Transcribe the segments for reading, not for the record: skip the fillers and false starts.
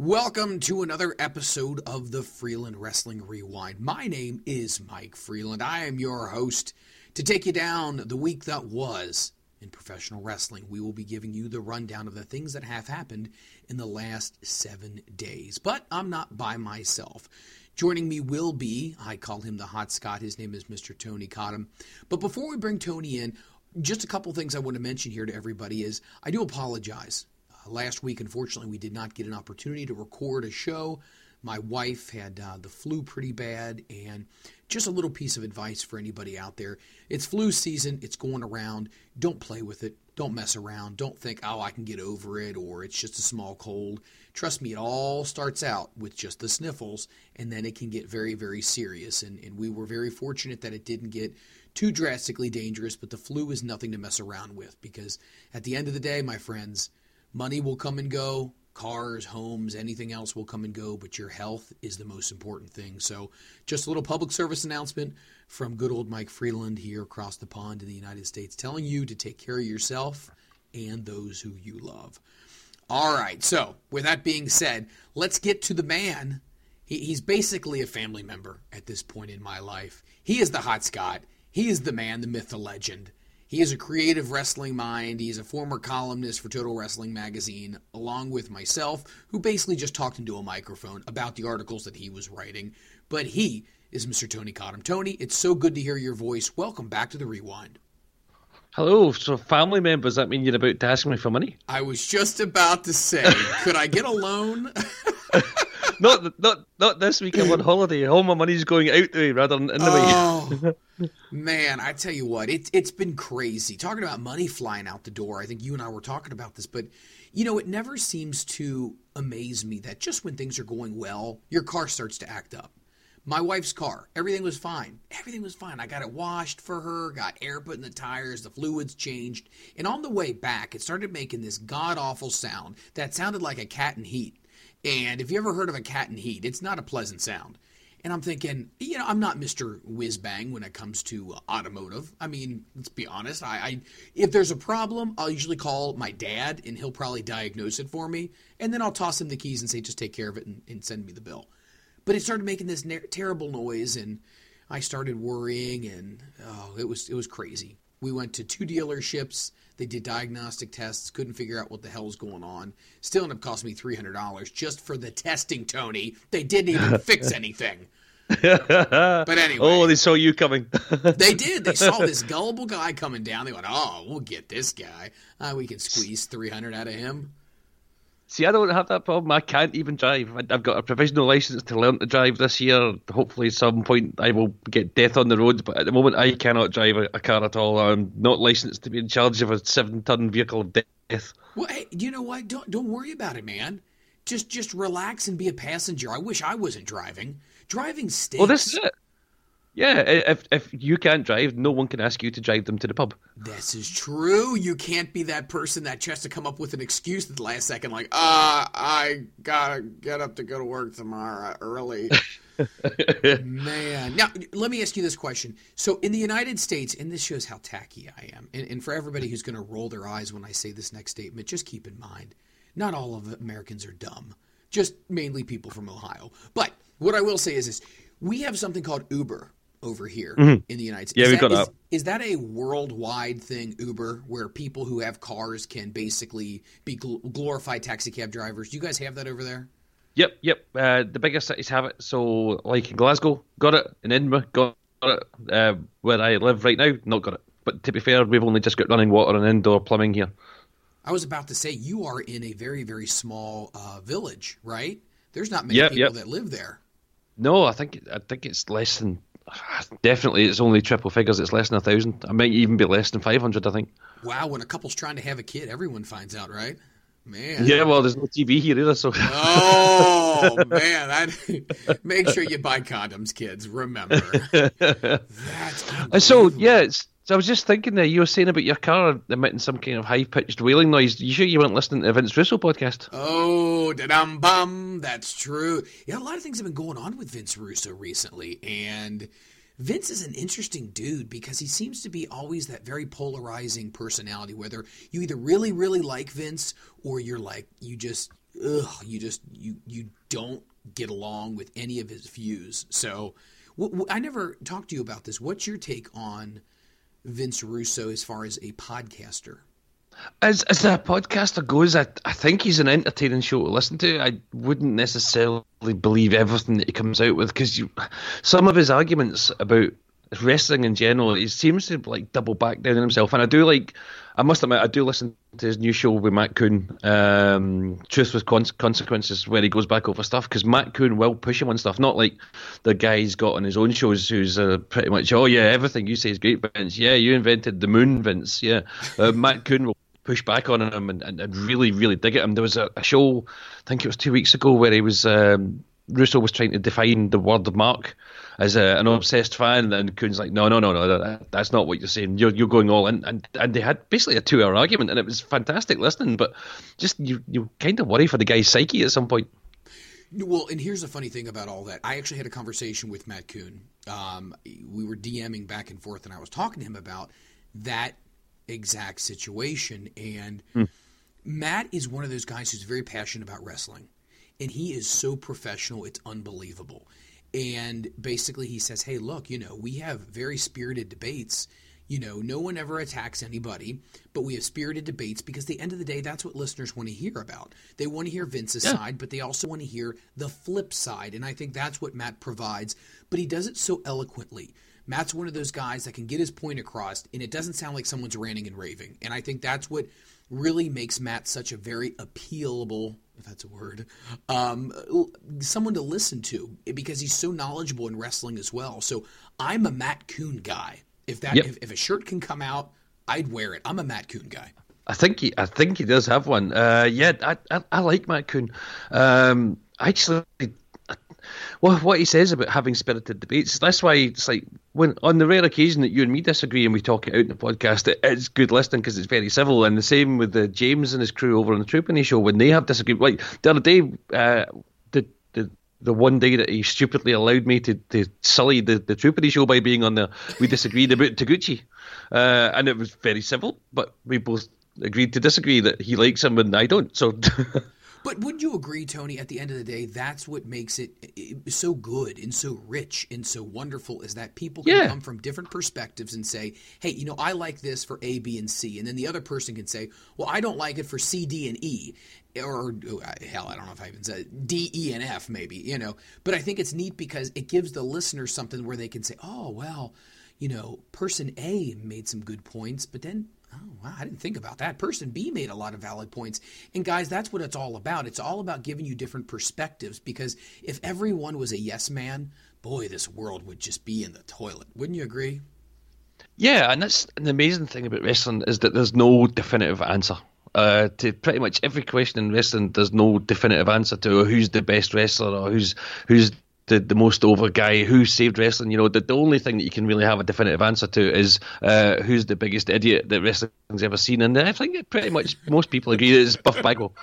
Welcome to another episode of the Freeland Wrestling Rewind. My name is Mike Freeland. I am your host. To take you down the week that was in professional wrestling, we will be giving you the rundown of the things that have happened in the last 7 days. But I'm not by myself. Joining me will be, I call him the Hot Scott, his name is Mr. Tony Cottom. But before we bring Tony in, just a couple things I want to mention here to everybody is, I do apologize. Last week, unfortunately, we did not get an opportunity to record a show. My wife had the flu pretty bad, and just a little piece of advice for anybody out there. It's flu season. It's going around. Don't play with it. Don't mess around. Don't think, oh, I can get over it, or it's just a small cold. Trust me, it all starts out with just the sniffles, and then it can get very, very serious. And we were very fortunate that it didn't get too drastically dangerous, but the flu is nothing to mess around with, because at the end of the day, my friends, money will come and go, cars, homes, anything else will come and go, but your health is the most important thing. So just a little public service announcement from good old Mike Freeland here across the pond in the United States, telling you to take care of yourself and those who you love. All right, so with that being said, let's get to the man. He's basically a family member at this point in my life. He is the Hot Scott. He is the man, the myth, the legend. He is a creative wrestling mind. He's a former columnist for Total Wrestling Magazine, along with myself, who basically just talked into a microphone about the articles that he was writing. But he is Mr. Tony Cottom. Tony, it's so good to hear your voice. Welcome back to the Rewind. Hello. So family members, that mean you're about to ask me for money? I was just about to say, could I get a loan? Not this week. I'm on holiday. All my money's going out the way rather than in the way. Man, I tell you what, it's been crazy. Talking about money flying out the door, I think you and I were talking about this, but you know, it never seems to amaze me that just when things are going well, your car starts to act up. My wife's car, everything was fine. Everything was fine. I got it washed for her, got air put in the tires, the fluids changed, and on the way back, it started making this god-awful sound that sounded like a cat in heat. And if you ever heard of a cat in heat, it's not a pleasant sound. And I'm thinking, you know, I'm not Mr. Whiz-Bang when it comes to automotive. I mean, let's be honest. If there's a problem, I'll usually call my dad, and he'll probably diagnose it for me. And then I'll toss him the keys and say, just take care of it and send me the bill. But it started making this terrible noise, and I started worrying, and it was crazy. We went to 2 dealerships. They did diagnostic tests, couldn't figure out what the hell was going on. Still ended up costing me $300 just for the testing, Tony. They didn't even fix anything. But anyway. Oh, they saw you coming. They did. They saw this gullible guy coming down. They went, oh, we'll get this guy. We can squeeze $300 out of him. See, I don't have that problem. I can't even drive. I've got a provisional license to learn to drive this year. Hopefully at some point I will get death on the roads, but at the moment I cannot drive a car at all. I'm not licensed to be in charge of a 7-ton vehicle of death. Well, hey, you know what? Don't worry about it, man. Just relax and be a passenger. I wish I wasn't driving. Driving stinks. Well, this is it. Yeah, if you can't drive, no one can ask you to drive them to the pub. This is true. You can't be that person that tries to come up with an excuse at the last second, like, I gotta get up to go to work tomorrow early. Man. Now, let me ask you this question. So in the United States, and this shows how tacky I am, and for everybody who's going to roll their eyes when I say this next statement, just keep in mind, not all of Americans are dumb. Just mainly people from Ohio. But what I will say is this. We have something called Uber over here in the United States. Yeah, we've got that. Is that a worldwide thing, Uber, where people who have cars can basically be glorified taxi cab drivers? Do you guys have that over there? Yep. The bigger cities have it. So, like in Glasgow, got it. In Edinburgh, got it. Where I live right now, not got it. But to be fair, we've only just got running water and indoor plumbing here. I was about to say, you are in a very, very small village, right? There's not many people that live there. No, I think it's less than. Definitely, it's only triple figures. It's less than 1,000. I might even be less than 500. I think. Wow, when a couple's trying to have a kid, everyone finds out, right? Man. Yeah, well, there's no TV here either, so. Oh man, make sure you buy condoms, kids. Remember. That's so yeah, so I was just thinking there. You were saying about your car emitting some kind of high-pitched wailing noise. You sure you weren't listening to the Vince Russo podcast? Oh, da-dum-bum. That's true. Yeah, a lot of things have been going on with Vince Russo recently, and Vince is an interesting dude because he seems to be always that very polarizing personality, whether you either really, really like Vince or you're like, you just, you don't get along with any of his views. So I never talked to you about this. What's your take on Vince Russo as far as a podcaster? As a podcaster goes, I think he's an entertaining show to listen to. I wouldn't necessarily believe everything that he comes out with, because some of his arguments about wrestling in general, he seems to like double back down on himself. And I must admit, I do listen to his new show with Matt Coon, Truth with Consequences, where he goes back over stuff, because Matt Coon will push him on stuff, not like the guy he's got on his own shows who's pretty much, oh yeah, everything you say is great, Vince. Yeah, you invented the moon, Vince. Yeah. Matt Coon will push back on him and really, really dig at him. There was a show, I think it was 2 weeks ago, where he was Russo was trying to define the word mark as an obsessed fan, and Coon's like, no, that's not what you're saying. You're going all in, and they had basically a 2-hour argument, and it was fantastic listening. But just you kind of worry for the guy's psyche at some point. Well, and here's the funny thing about all that. I actually had a conversation with Matt Coon. We were DMing back and forth, and I was talking to him about that exact situation. And Matt is one of those guys who's very passionate about wrestling, and he is so professional, it's unbelievable. And basically he says, hey, look, we have very spirited debates. No one ever attacks anybody, but we have spirited debates because at the end of the day, that's what listeners want to hear about. They want to hear Vince's side, but they also want to hear the flip side. And I think that's what Matt provides, but he does it so eloquently. Matt's one of those guys that can get his point across, and it doesn't sound like someone's ranting and raving. And I think that's what really makes Matt such a very appealable, if that's a word, someone to listen to, because he's so knowledgeable in wrestling as well. So I'm a Matt Coon guy. If a shirt can come out, I'd wear it. I'm a Matt Coon guy. I think he does have one. I like Matt Coon. Actually, well, what he says about having spirited debates, that's why it's like, when on the rare occasion that you and me disagree and we talk it out in the podcast, it's good listening because it's very civil. And the same with James and his crew over on the Trupany show, when they have disagreement. Like the other day, the one day that he stupidly allowed me to sully the Trupany show by being on there, we disagreed about Taguchi, and it was very civil, but we both agreed to disagree, that he likes him and I don't. So. But would you agree, Tony, at the end of the day, that's what makes it so good and so rich and so wonderful, is that people can come from different perspectives and say, hey, I like this for A, B, and C. And then the other person can say, well, I don't like it for C, D, and E. Or, hell, I don't know if I even said D, E, and F, maybe, But I think it's neat because it gives the listener something where they can say, oh, well, person A made some good points, but then, oh, wow, I didn't think about that. Person B made a lot of valid points. And guys, that's what it's all about. It's all about giving you different perspectives, because if everyone was a yes man, boy, this world would just be in the toilet. Wouldn't you agree? Yeah, and that's the amazing thing about wrestling, is that there's no definitive answer. To pretty much every question in wrestling, there's no definitive answer to who's the best wrestler or who's the most over guy, who saved wrestling. The only thing that you can really have a definitive answer to is who's the biggest idiot that wrestling's ever seen. And I think pretty much most people agree that it's Buff Bagwell.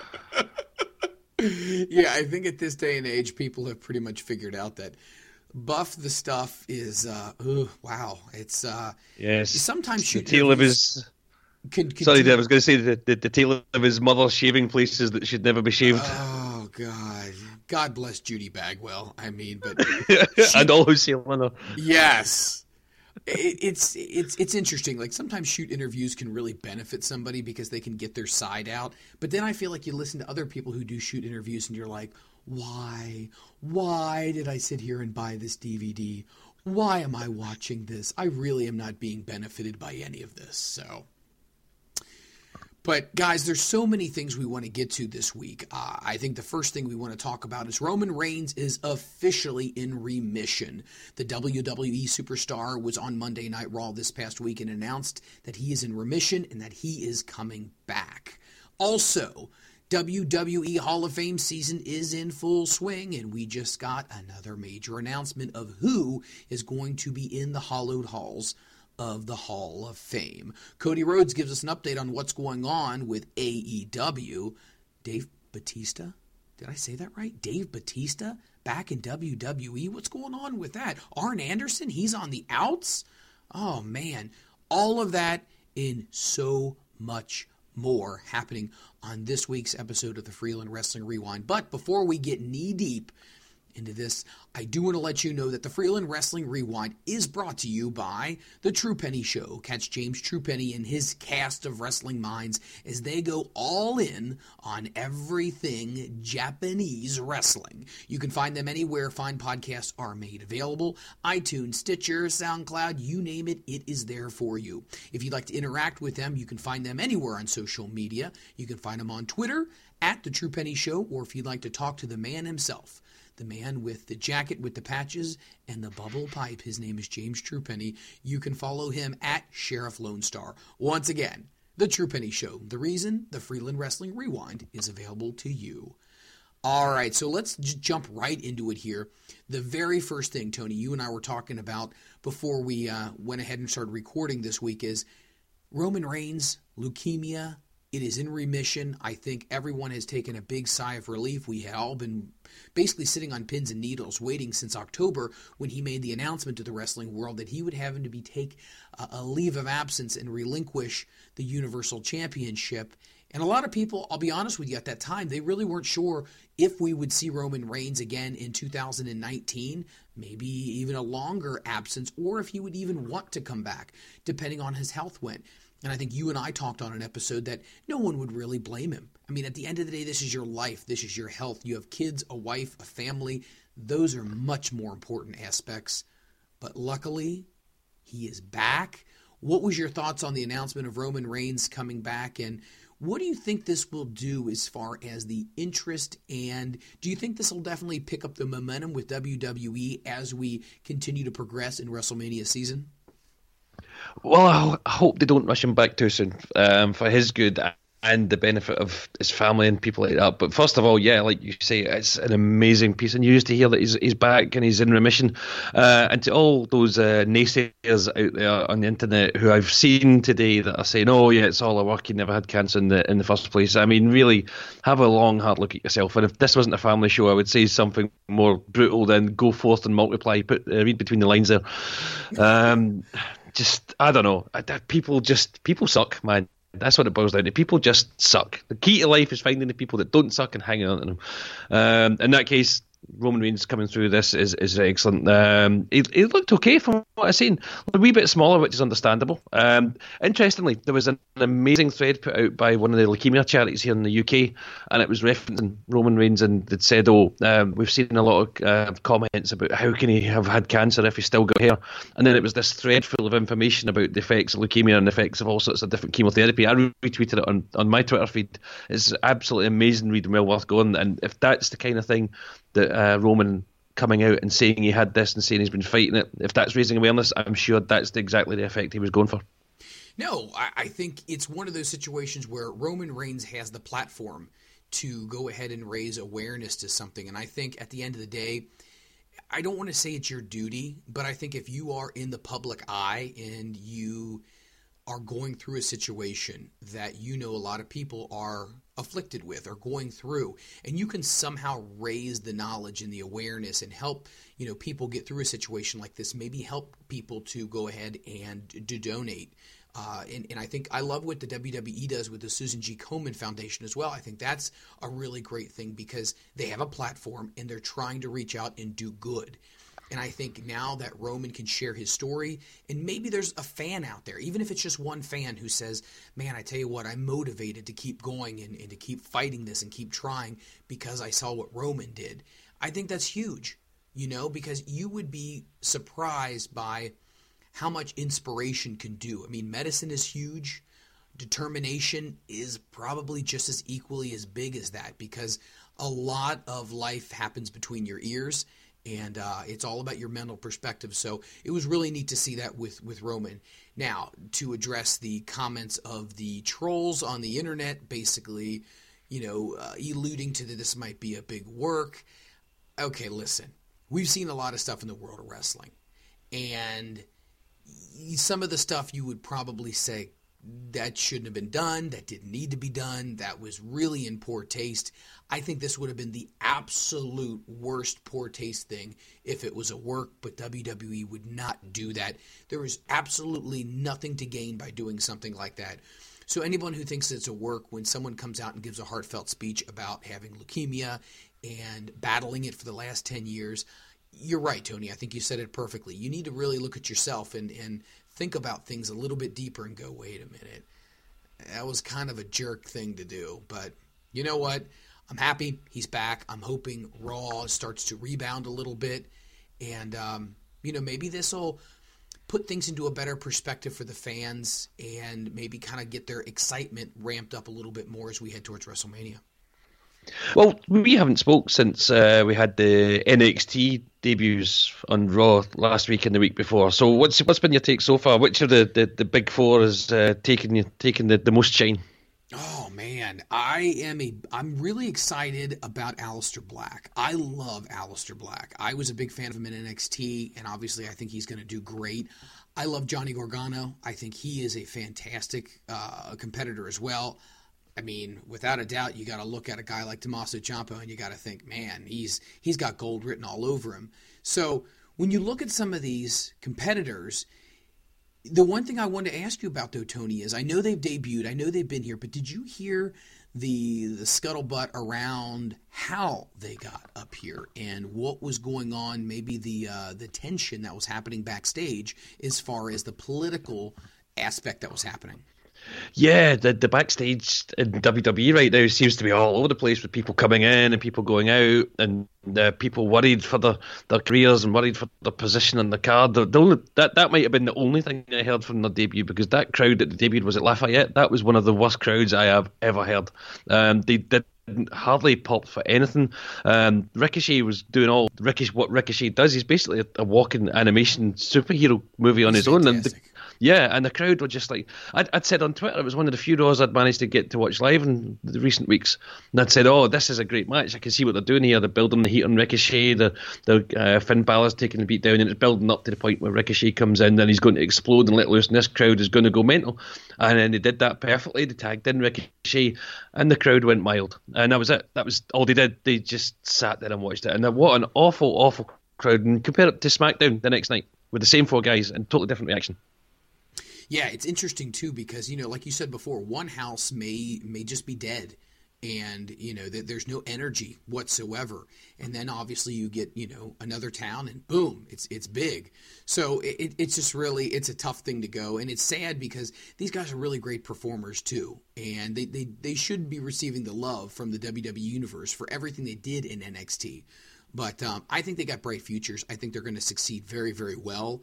Yeah, I think at this day and age, people have pretty much figured out that Buff the Stuff is, wow. It's, yes. Sometimes shoot the tail of his... Sorry, I was going to say the tail of his mother shaving places that should never be shaved. Oh, God. God bless Judy Bagwell. I mean, but... and all who's sailing her. Yes. It's interesting. Like, sometimes shoot interviews can really benefit somebody because they can get their side out. But then I feel like you listen to other people who do shoot interviews and you're like, why? Why did I sit here and buy this DVD? Why am I watching this? I really am not being benefited by any of this, so... But, guys, there's so many things we want to get to this week. I think the first thing we want to talk about is Roman Reigns is officially in remission. The WWE superstar was on Monday Night Raw this past week and announced that he is in remission and that he is coming back. Also, WWE Hall of Fame season is in full swing, and we just got another major announcement of who is going to be in the hallowed halls of the Hall of Fame. Cody Rhodes gives us an update on what's going on with AEW. Dave Batista? Did I say that right? Dave Batista back in WWE? What's going on with that? Arn Anderson? He's on the outs? Oh, man. All of that and so much more happening on this week's episode of the Freeland Wrestling Rewind. But before we get knee-deep into this, I do want to let you know that the Freeland Wrestling Rewind is brought to you by The True Penny Show. Catch James Truepenny and his cast of wrestling minds as they go all in on everything Japanese wrestling. You can find them anywhere fine podcasts are made available. iTunes, Stitcher, SoundCloud, you name it, it is there for you. If you'd like to interact with them, you can find them anywhere on social media. You can find them on Twitter, at The True Penny Show, or if you'd like to talk to the man himself, the man with the jacket with the patches and the bubble pipe. His name is James Truepenny. You can follow him at Sheriff Lone Star. Once again, The True Penny Show. The reason the Freeland Wrestling Rewind is available to you. All right, so let's jump right into it here. The very first thing, Tony, you and I were talking about before we went ahead and started recording this week is Roman Reigns, leukemia. It is in remission. I think everyone has taken a big sigh of relief. We had all been basically sitting on pins and needles waiting since October when he made the announcement to the wrestling world that he would have him to take a leave of absence and relinquish the Universal Championship. And a lot of people, I'll be honest with you, at that time, they really weren't sure if we would see Roman Reigns again in 2019, maybe even a longer absence, or if he would even want to come back, depending on his health went. And I think you and I talked on an episode that no one would really blame him. I mean, at the end of the day, this is your life. This is your health. You have kids, a wife, a family. Those are much more important aspects. But luckily, he is back. What was your thoughts on the announcement of Roman Reigns coming back? And what do you think this will do as far as the interest? And do you think this will definitely pick up the momentum with WWE as we continue to progress in WrestleMania season? Well, I hope they don't rush him back too soon, for his good and the benefit of his family and people like that. But first of all, yeah, like you say, it's an amazing piece of news to hear that he's back and he's in remission. And to all those naysayers out there on the internet who I've seen today that are saying, "Oh yeah, it's all a work. He never had cancer in the first place." I mean, really, have a long, hard look at yourself. And if this wasn't a family show, I would say something more brutal than go forth and multiply. Read between the lines there. Just, I don't know. People suck, man. That's what it boils down to. People just suck. The key to life is finding the people that don't suck and hanging on to them. In that case, Roman Reigns coming through this is excellent. He looked okay from what I've seen. A wee bit smaller, which is understandable. Interestingly, there was an amazing thread put out by one of the leukemia charities here in the UK, and it was referencing Roman Reigns, and it said, we've seen a lot of comments about how can he have had cancer if he's still got hair. And then it was this thread full of information about the effects of leukemia and the effects of all sorts of different chemotherapy. I retweeted it on my Twitter feed. It's absolutely amazing read and well worth going. And if that's the kind of thing that Roman coming out and saying he had this and saying he's been fighting it, if that's raising awareness, I'm sure that's exactly the effect he was going for. No, I think it's one of those situations where Roman Reigns has the platform to go ahead and raise awareness to something. And I think at the end of the day, I don't want to say it's your duty, but I think if you are in the public eye and you are going through a situation that you know a lot of people are afflicted with or going through, and you can somehow raise the knowledge and the awareness and help, people get through a situation like this, maybe help people to go ahead and to donate. And I think I love what the WWE does with the Susan G. Komen Foundation as well. I think that's a really great thing because they have a platform and they're trying to reach out and do good. And I think now that Roman can share his story, and maybe there's a fan out there, even if it's just one fan who says, man, I tell you what, I'm motivated to keep going and to keep fighting this and keep trying because I saw what Roman did. I think that's huge, because you would be surprised by how much inspiration can do. I mean, medicine is huge. Determination is probably just as equally as big as that because a lot of life happens between your ears. And it's all about your mental perspective. So it was really neat to see that with Roman. Now, to address the comments of the trolls on the internet, basically, alluding to that this might be a big work. Okay, listen. We've seen a lot of stuff in the world of wrestling. And some of the stuff you would probably say, that shouldn't have been done, that didn't need to be done, that was really in poor taste. I think this would have been the absolute worst poor taste thing if it was a work, but WWE would not do that. There was absolutely nothing to gain by doing something like that. So anyone who thinks it's a work when someone comes out and gives a heartfelt speech about having leukemia and battling it for the last 10 years, you're right, Tony. I think you said it perfectly. You need to really look at yourself and think about things a little bit deeper and go, wait a minute. That was kind of a jerk thing to do. But you know what? I'm happy he's back. I'm hoping Raw starts to rebound a little bit. And, maybe this will put things into a better perspective for the fans and maybe kind of get their excitement ramped up a little bit more as we head towards WrestleMania. Well, we haven't spoke since we had the NXT debuts on Raw last week and the week before. So what's been your take so far? Which of the big four is taking the most shine? Oh man, I'm really excited about Aleister Black. I love Aleister Black. I was a big fan of him in NXT, and obviously I think he's going to do great. I love Johnny Gargano. I think he is a fantastic competitor as well. I mean, without a doubt, you got to look at a guy like Tommaso Ciampa and you got to think, man, he's got gold written all over him. So when you look at some of these competitors, the one thing I wanted to ask you about, though, Tony, is I know they've debuted, I know they've been here, but did you hear the scuttlebutt around how they got up here and what was going on, maybe the tension that was happening backstage as far as the political aspect that was happening? Yeah, the backstage in WWE right now seems to be all over the place with people coming in and people going out and people worried for their careers and worried for their position on the card. That might have been the only thing I heard from their debut, because that crowd that they debuted was at Lafayette. That was one of the worst crowds I have ever heard. They did hardly popped for anything. Ricochet was doing all what Ricochet does. He's basically a walking animation superhero movie on his own. And and the crowd were just like, I'd said on Twitter, it was one of the few Raws I'd managed to get to watch live in the recent weeks. And I'd said, oh, this is a great match. I can see what they're doing here. They're building the heat on Ricochet. The Finn Balor's taking the beat down, and it's building up to the point where Ricochet comes in and he's going to explode and let loose, and this crowd is going to go mental. And then they did that perfectly. They tagged in Ricochet, and the crowd went wild. And that was it. That was all they did. They just sat there and watched it. And what an awful, awful crowd. And compare it to SmackDown the next night with the same four guys and totally different reaction. Yeah, it's interesting too because, like you said before, one house may just be dead and, there's no energy whatsoever. And then obviously you get, another town and boom, it's big. So it's just really, it's a tough thing to go. And it's sad because these guys are really great performers too. And they should be receiving the love from the WWE Universe for everything they did in NXT. But I think they got bright futures. I think they're going to succeed very, very well.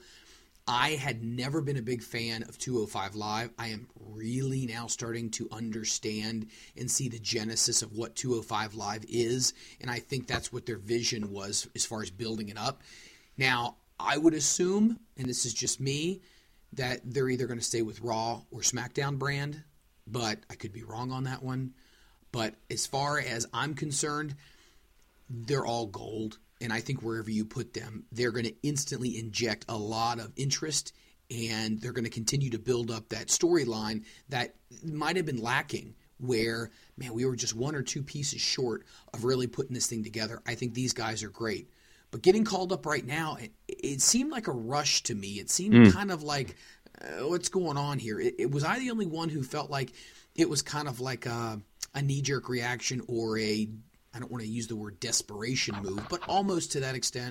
I had never been a big fan of 205 Live. I am really now starting to understand and see the genesis of what 205 Live is, and I think that's what their vision was as far as building it up. Now, I would assume, and this is just me, that they're either going to stay with Raw or SmackDown brand, but I could be wrong on that one. But as far as I'm concerned, they're all gold. And I think wherever you put them, they're going to instantly inject a lot of interest, and they're going to continue to build up that storyline that might have been lacking where, man, we were just one or two pieces short of really putting this thing together. I think these guys are great. But getting called up right now, it seemed like a rush to me. It seemed kind of like, what's going on here? Was I the only one who felt like it was kind of like a knee-jerk reaction or I don't want to use the word desperation move, but almost to that extent?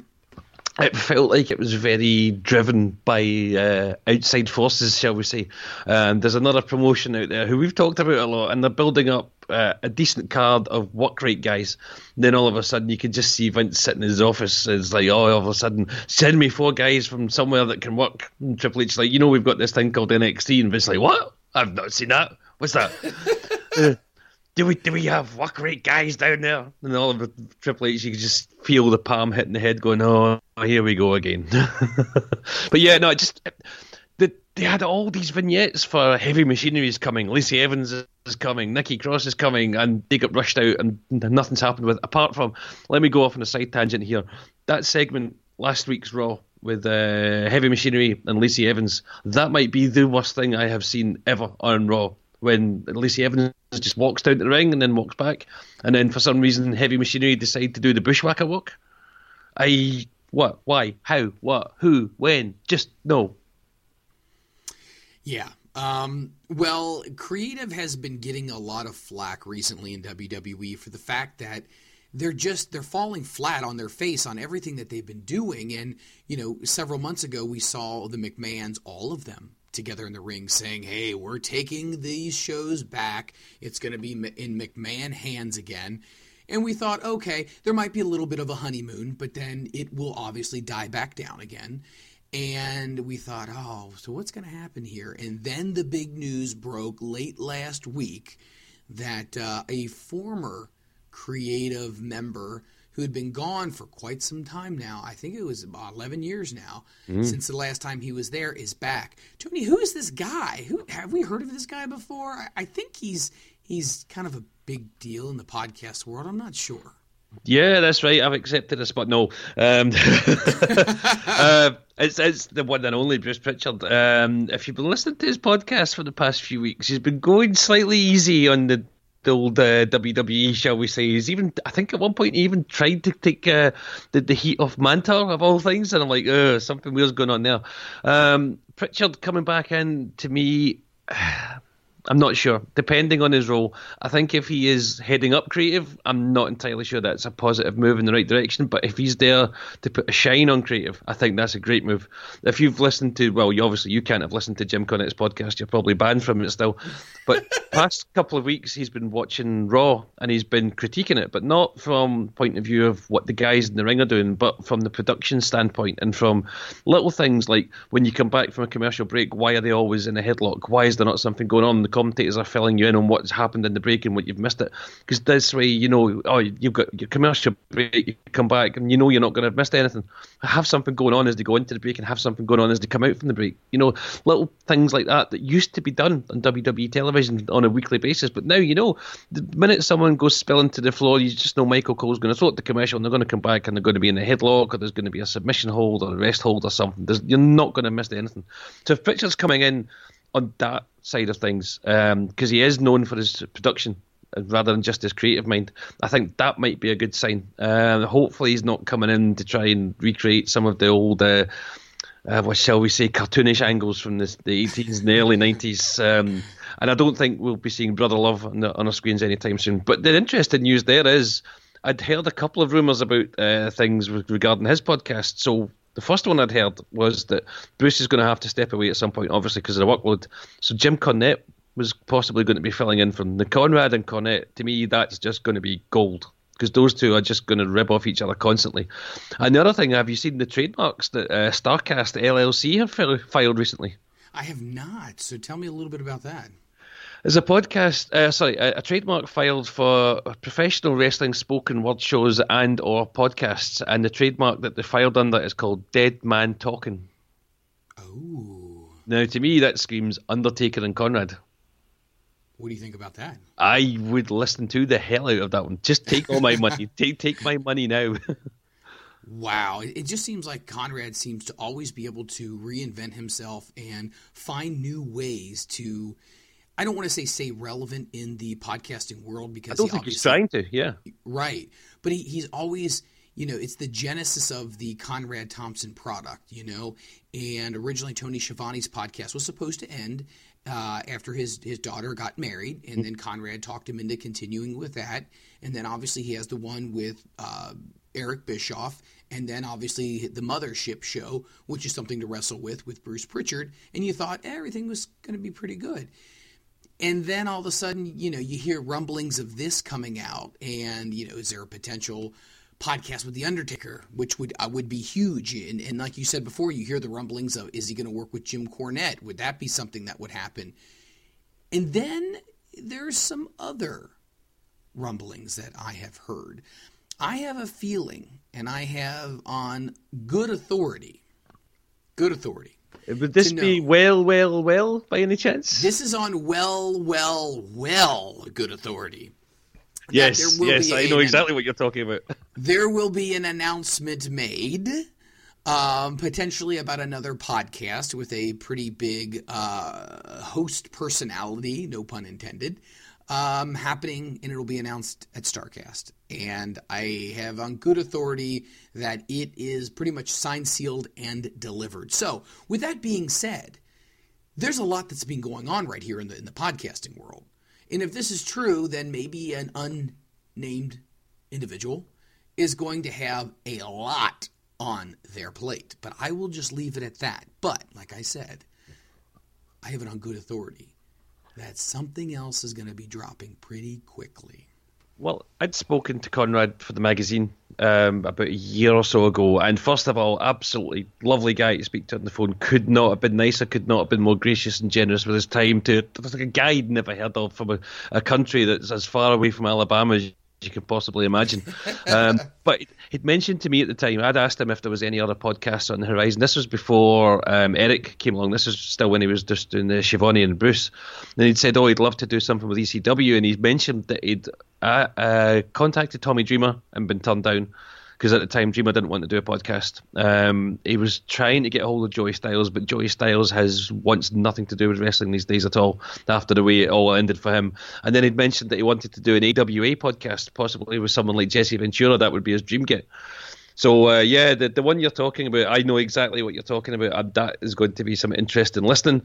It felt like it was very driven by outside forces, shall we say. There's another promotion out there who we've talked about a lot, and they're building up a decent card of work rate guys. And then all of a sudden, you could just see Vince sitting in his office. It's like, oh, all of a sudden, send me 4 guys from somewhere that can work. And Triple H's like, we've got this thing called NXT. And Vince's like, what? I've not seen that. What's that? Do we have work rate guys down there? And all of the Triple H, you could just feel the palm hitting the head going, oh, here we go again. But yeah, no, they had all these vignettes for Heavy Machinery is coming, Lacey Evans is coming, Nikki Cross is coming, and they got rushed out and nothing's happened with it. Apart from, let me go off on a side tangent here, that segment last week's Raw with Heavy Machinery and Lacey Evans, that might be the worst thing I have seen ever on Raw. When Lacey Evans just walks down to the ring and then walks back, and then for some reason Heavy Machinery decide to do the bushwhacker walk. What, why, how, what, who, when, just no. Yeah, Well, creative has been getting a lot of flack recently in WWE for the fact that they're falling flat on their face on everything that they've been doing. And, several months ago we saw the McMahons, all of them, together in the ring saying, hey, we're taking these shows back. It's going to be in McMahon hands again. And we thought, okay, there might be a little bit of a honeymoon, but then it will obviously die back down again. And we thought, oh, so what's going to happen here? And then the big news broke late last week that a former creative member who had been gone for quite some time now, I think it was about 11 years now, since the last time he was there, is back. Tony, who is this guy? Have we heard of this guy before? I think he's kind of a big deal in the podcast world. I'm not sure. Yeah, that's right. I've accepted this, but no. It's the one and only Bruce Pritchard. If you've been listening to his podcast for the past few weeks, he's been going slightly easy on the old WWE, shall we say. I think at one point he even tried to take the heat off Mantar, of all things, and I'm like, something weird's going on there. Pritchard coming back in, to me, I'm not sure. Depending on his role, I think if he is heading up creative, I'm not entirely sure that's a positive move in the right direction. But if he's there to put a shine on creative, I think that's a great move. If you've listened to, you can't have listened to Jim Cornette's podcast. You're probably banned from it still. But past couple of weeks, he's been watching Raw and he's been critiquing it, but not from point of view of what the guys in the ring are doing, but from the production standpoint and from little things like when you come back from a commercial break, why are they always in a headlock? Why is there not something going on? The commentators are filling you in on what's happened in the break and what you've missed it. Because this way, you've got your commercial break, you come back and you're not going to have missed anything. Have something going on as they go into the break and have something going on as they come out from the break. Little things like that used to be done on WWE television on a weekly basis. But now, the minute someone goes spilling to the floor, you just know Michael Cole's going to throw out the commercial and they're going to come back and they're going to be in a headlock or there's going to be a submission hold or a rest hold or something. You're not going to miss anything. So if Pritchard's coming in on that side of things, because he is known for his production rather than just his creative mind, I think that might be a good sign. Hopefully he's not coming in to try and recreate some of the old what shall we say, cartoonish angles from the 80s and the early 90s. And I don't think we'll be seeing Brother Love on our screens anytime soon. But the interesting news there is I'd heard a couple of rumours about things regarding his podcast. So the first one I'd heard was that Bruce is going to have to step away at some point, obviously, because of the workload. So Jim Cornette was possibly going to be filling in from the Conrad and Cornette. To me, that's just going to be gold, because those two are just going to rib off each other constantly. And the other thing, have you seen the trademarks that StarCast LLC have filed recently? I have not. So tell me a little bit about that. There's a a trademark filed for professional wrestling spoken word shows and or podcasts, and the trademark that they filed under is called Dead Man Talking. Oh. Now, to me, that screams Undertaker and Conrad. What do you think about that? I would listen to the hell out of that one. Just take all my money. Take my money now. Wow. It just seems like Conrad seems to always be able to reinvent himself and find new ways to, I don't want to say relevant in the podcasting world, because I don't think he's trying to, yeah. Right. But he's always, it's the genesis of the Conrad Thompson product, and originally Tony Schiavone's podcast was supposed to end after his daughter got married, and then Conrad talked him into continuing with that. And then obviously he has the one with Eric Bischoff, and then obviously the Mothership show, which is something to wrestle with Bruce Pritchard. And you thought everything was going to be pretty good. And then all of a sudden, you hear rumblings of this coming out, and, is there a potential podcast with The Undertaker, which would be huge. And like you said before, you hear the rumblings of, is he going to work with Jim Cornette? Would that be something that would happen? And then there's some other rumblings that I have heard. I have a feeling, and I have on good authority. Would this be well by any chance? This is on well good authority. Yes, I know exactly what you're talking about. There will be an announcement made, potentially about another podcast with a pretty big host personality, no pun intended, happening, and it'll be announced at StarCast. And I have on good authority that it is pretty much signed, sealed, and delivered. So, with that being said, there's a lot that's been going on right here in the podcasting world. And if this is true, then maybe an unnamed individual is going to have a lot on their plate. But I will just leave it at that. But, like I said, I have it on good authority that something else is going to be dropping pretty quickly. Well, I'd spoken to Conrad for the magazine about a year or so ago, and first of all, absolutely lovely guy to speak to on the phone. Could not have been nicer, could not have been more gracious and generous with his time. There's like a guy I'd never heard of from a country that's as far away from Alabama as you could possibly imagine. But he'd mentioned to me at the time, I'd asked him if there was any other podcasts on the horizon. This was before Eric came along. This was still when he was just doing the Shivani and Bruce. And he'd said, he'd love to do something with ECW. And he'd mentioned that he'd contacted Tommy Dreamer and been turned down, because at the time Dreamer didn't want to do a podcast. He was trying to get a hold of Joey Styles, but Joey Styles wants nothing to do with wrestling these days at all, after the way it all ended for him. And then he'd mentioned that he wanted to do an AWA podcast, possibly with someone like Jesse Ventura. That would be his dream get. So, the one you're talking about, I know exactly what you're talking about, and that is going to be some interesting listening.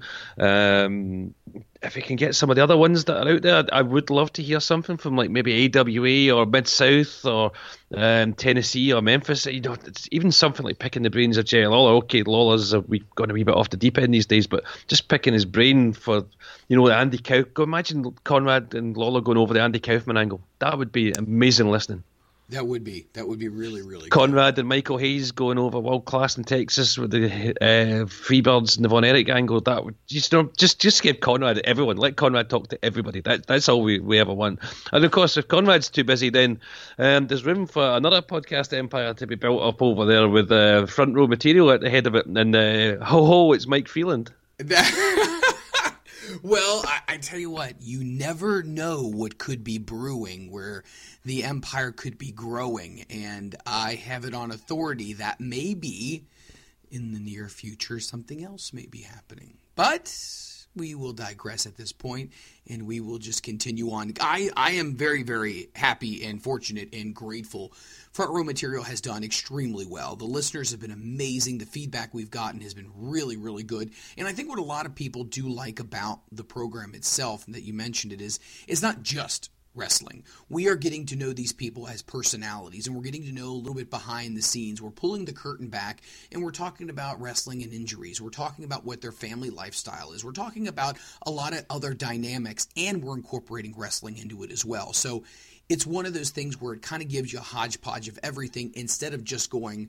If we can get some of the other ones that are out there, I would love to hear something from like maybe AWA or Mid-South or Tennessee or Memphis. It's even something like picking the brains of Jerry Lawler. Okay, Lawler's gone a wee bit off the deep end these days, but just picking his brain for, the Andy Kaufman. Imagine Conrad and Lawler going over the Andy Kaufman angle. That would be amazing listening. That would be really, really good. Conrad and Michael Hayes going over World Class in Texas with the Freebirds and the Von Erich angle. That would just give Conrad everyone. Let Conrad talk to everybody. That's all we ever want. And of course, if Conrad's too busy, then there's room for another podcast empire to be built up over there with front row material at the head of it. And it's Mike Freeland. Well, I tell you what, you never know what could be brewing, where the empire could be growing, and I have it on authority that maybe in the near future something else may be happening. But we will digress at this point, and we will just continue on. I am very, very happy and fortunate and grateful. Front Row Material has done extremely well. The listeners have been amazing. The feedback we've gotten has been really, really good. And I think what a lot of people do like about the program itself, and that you mentioned it, is it's not just wrestling. We are getting to know these people as personalities, and we're getting to know a little bit behind the scenes. We're pulling the curtain back, and we're talking about wrestling and injuries. We're talking about what their family lifestyle is. We're talking about a lot of other dynamics, and we're incorporating wrestling into it as well. So it's one of those things where it kind of gives you a hodgepodge of everything instead of just going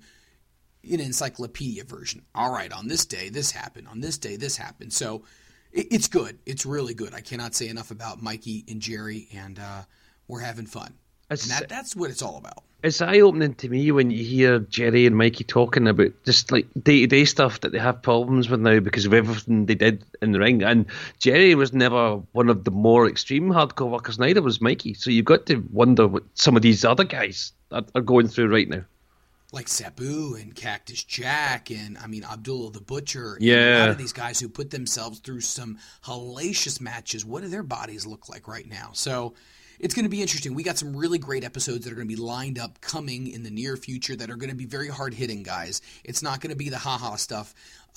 in an encyclopedia version. All right, on this day, this happened. On this day, this happened. So it's good. It's really good. I cannot say enough about Mikey and Jerry, and we're having fun. And that's what it's all about. It's eye-opening to me when you hear Jerry and Mikey talking about just like day-to-day stuff that they have problems with now because of everything they did in the ring. And Jerry was never one of the more extreme hardcore workers, neither was Mikey. So you've got to wonder what some of these other guys are going through right now. Like Sabu and Cactus Jack and, Abdullah the Butcher. Yeah. And a lot of these guys who put themselves through some hellacious matches. What do their bodies look like right now? So it's going to be interesting. We got some really great episodes that are going to be lined up coming in the near future that are going to be very hard-hitting, guys. It's not going to be the ha-ha stuff.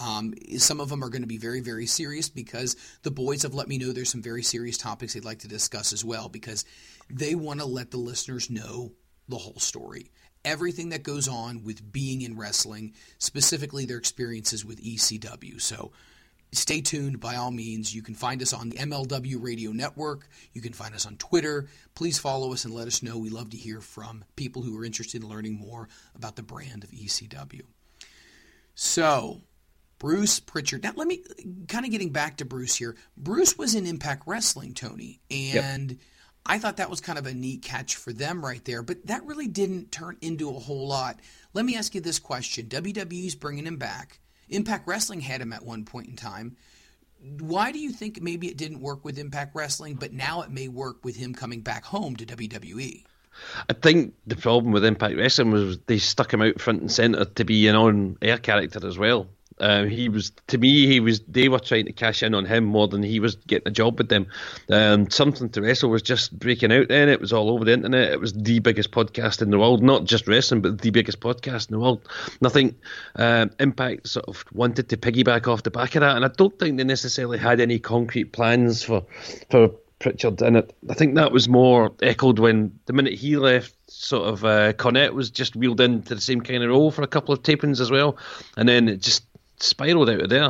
Some of them are going to be very, very serious because the boys have let me know there's some very serious topics they'd like to discuss as well because they want to let the listeners know the whole story. Everything that goes on with being in wrestling, specifically their experiences with ECW. So stay tuned by all means. You can find us on the MLW Radio Network. You can find us on Twitter. Please follow us and let us know. We love to hear from people who are interested in learning more about the brand of ECW. So, Bruce Pritchard. Now, let me, kind of getting back to Bruce here. Bruce was in Impact Wrestling, Tony, and yep. I thought that was kind of a neat catch for them right there, but that really didn't turn into a whole lot. Let me ask you this question. WWE's bringing him back. Impact Wrestling had him at one point in time. Why do you think maybe it didn't work with Impact Wrestling, but now it may work with him coming back home to WWE? I think the problem with Impact Wrestling was they stuck him out front and centre to be an on-air character as well. He was, to me, they were trying to cash in on him more than he was getting a job with them. Something to Wrestle was just breaking out then. It was all over the internet. It was the biggest podcast in the world, not just wrestling, but the biggest podcast in the world. Nothing. Impact sort of wanted to piggyback off the back of that, and I don't think they necessarily had any concrete plans for Pritchard in it. I think that was more echoed when the minute he left, sort of Cornette was just wheeled into the same kind of role for a couple of tapings as well, and then it just spiraled out of there.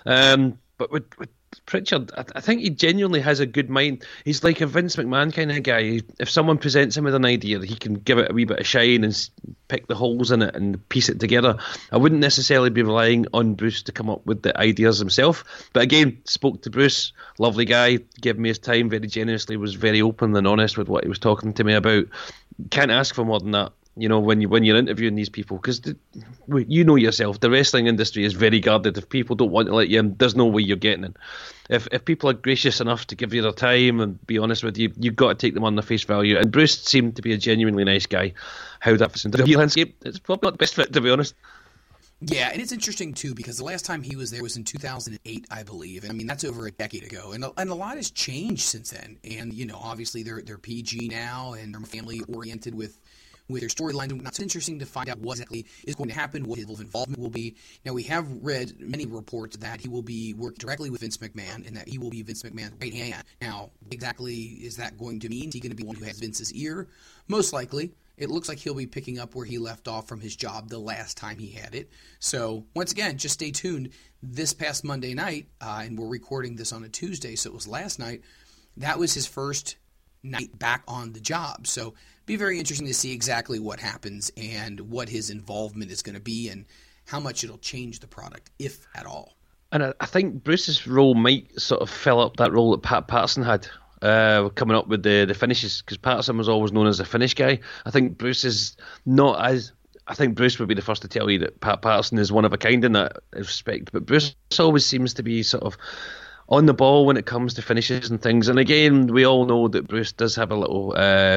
But with Pritchard, I think he genuinely has a good mind. He's like a Vince McMahon kind of guy. If someone presents him with an idea, he can give it a wee bit of shine and pick the holes in it and piece it together. I wouldn't necessarily be relying on Bruce to come up with the ideas himself. But again, spoke to Bruce, lovely guy, gave me his time very generously, was very open and honest with what he was talking to me about. Can't ask for more than that. You know, when you're interviewing these people, because you know yourself, the wrestling industry is very guarded. If people don't want to let you in, there's no way you're getting in. If people are gracious enough to give you their time and be honest with you, you've got to take them on their face value. And Bruce seemed to be a genuinely nice guy. How that fits into the landscape, it's probably not the best fit, to be honest. Yeah, and it's interesting, too, because the last time he was there was in 2008, I believe. And, I mean, that's over a decade ago. And a lot has changed since then. And, you know, obviously they're PG now and they're family-oriented with their storyline. It's interesting to find out what exactly is going to happen, what his involvement will be. Now, we have read many reports that he will be working directly with Vince McMahon and that he will be Vince McMahon's right hand. Now, exactly is that going to mean? Is he going to be one who has Vince's ear? Most likely. It looks like he'll be picking up where he left off from his job the last time he had it. So, once again, just stay tuned. This past Monday night, and we're recording this on a Tuesday, so it was last night, that was his first night back on the job. So, be very interesting to see exactly what happens and what his involvement is going to be and how much it'll change the product, if at all. And I think Bruce's role might sort of fill up that role that Pat Patterson had. Coming up with the finishes, because Patterson was always known as a finish guy. I think Bruce is not as... I think Bruce would be the first to tell you that Pat Patterson is one of a kind in that respect, but Bruce always seems to be sort of on the ball when it comes to finishes and things. And again, we all know that Bruce does have a little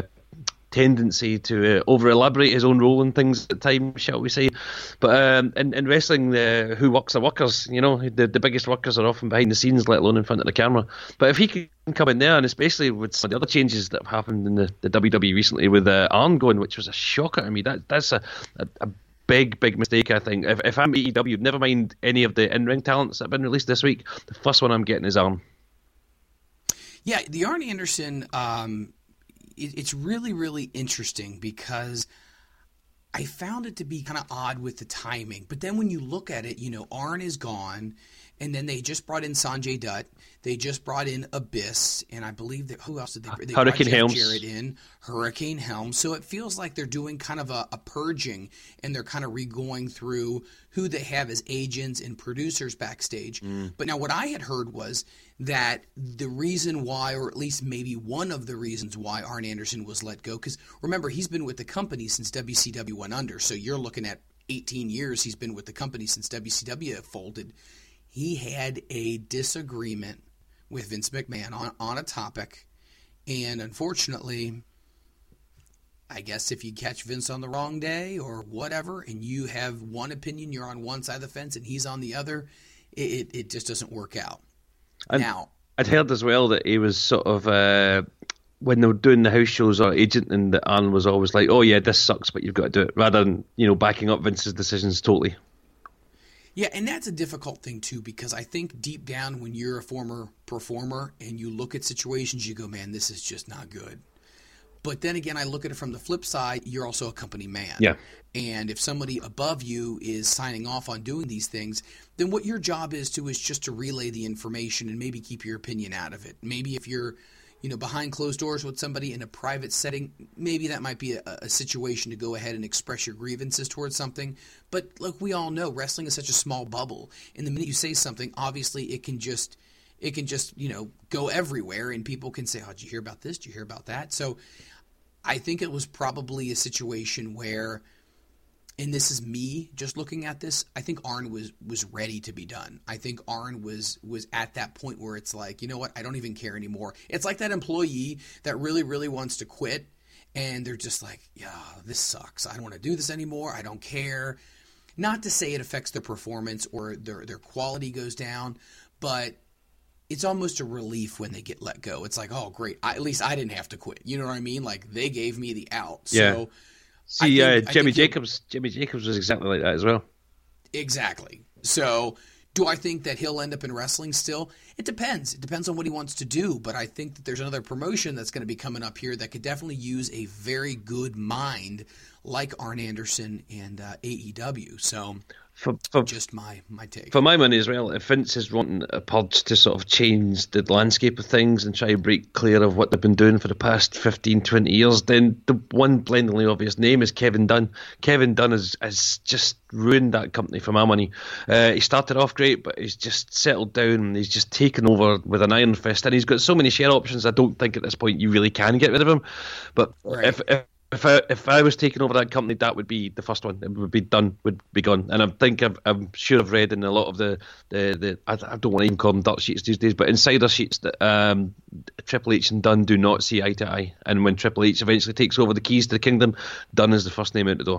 tendency to over-elaborate his own role in things at times, shall we say. But in wrestling, who works the workers? You know, the biggest workers are often behind the scenes, let alone in front of the camera. But if he can come in there, and especially with some of the other changes that have happened in the WWE recently with Arn going, which was a shocker to me, that's a big mistake, I think. If I'm AEW, never mind any of the in-ring talents that have been released this week, the first one I'm getting is Arn. Yeah, the Arn Anderson... It's really, really interesting because I found it to be kind of odd with the timing. But then when you look at it, you know, Arn is gone, and then they just brought in Sanjay Dutt. They just brought in Abyss, and I believe that who else did they bring? They Hurricane brought Helms. Jarrett in, Hurricane Helms. So it feels like they're doing kind of a purging, and they're kind of re-going through who they have as agents and producers backstage. But now what I had heard was that the reason why, or at least maybe one of the reasons why Arn Anderson was let go, because remember, he's been with the company since WCW went under, so you're looking at 18 years he's been with the company since WCW folded. He had a disagreement with Vince McMahon on a topic, and unfortunately, I guess if you catch Vince on the wrong day or whatever, and you have one opinion, you're on one side of the fence and he's on the other, it just doesn't work out. And now, I'd heard as well that he was sort of when they were doing the house shows or agent, and that Arn was always like, "Oh yeah, this sucks, but you've got to do it," rather than backing up Vince's decisions totally. Yeah, and that's a difficult thing too, because I think deep down when you're a former performer and you look at situations, you go, "Man, this is just not good." But then again, I look at it from the flip side, you're also a company man. Yeah. And if somebody above you is signing off on doing these things, then what your job is just to relay the information and maybe keep your opinion out of it. Maybe if you're, behind closed doors with somebody in a private setting, maybe that might be a situation to go ahead and express your grievances towards something. But like we all know, wrestling is such a small bubble. And the minute you say something, obviously it can just go everywhere, and people can say, "Oh, did you hear about this? Did you hear about that?" So I think it was probably a situation where, and this is me just looking at this, I think Arn was ready to be done. I think Arn was at that point where it's like, you know what, I don't even care anymore. It's like that employee that really, really wants to quit, and they're just like, yeah, this sucks. I don't want to do this anymore. I don't care. Not to say it affects their performance or their quality goes down, but it's almost a relief when they get let go. It's like, oh, great. At least I didn't have to quit. You know what I mean? Like, they gave me the out. Yeah. So, See, Jimmy Jacobs was exactly like that as well. Exactly. So, do I think that he'll end up in wrestling still? It depends. It depends on what he wants to do. But I think that there's another promotion that's going to be coming up here that could definitely use a very good mind like Arn Anderson and AEW. So, For just my take. For my money as well, if Vince is wanting a purge to sort of change the landscape of things and try and break clear of what they've been doing for the past 15, 20 years, then the one blindingly obvious name is Kevin Dunn. Kevin Dunn has just ruined that company for my money. He started off great, but he's just settled down and he's just taken over with an iron fist. And he's got so many share options, I don't think at this point you really can get rid of him. But right. If I was taking over that company, that would be the first one. It would be done, would be gone. And I'm sure I've read in a lot of the I don't want to even call them dirt sheets these days, but insider sheets that Triple H and Dunn do not see eye to eye. And when Triple H eventually takes over the keys to the kingdom, Dunn is the first name out the door.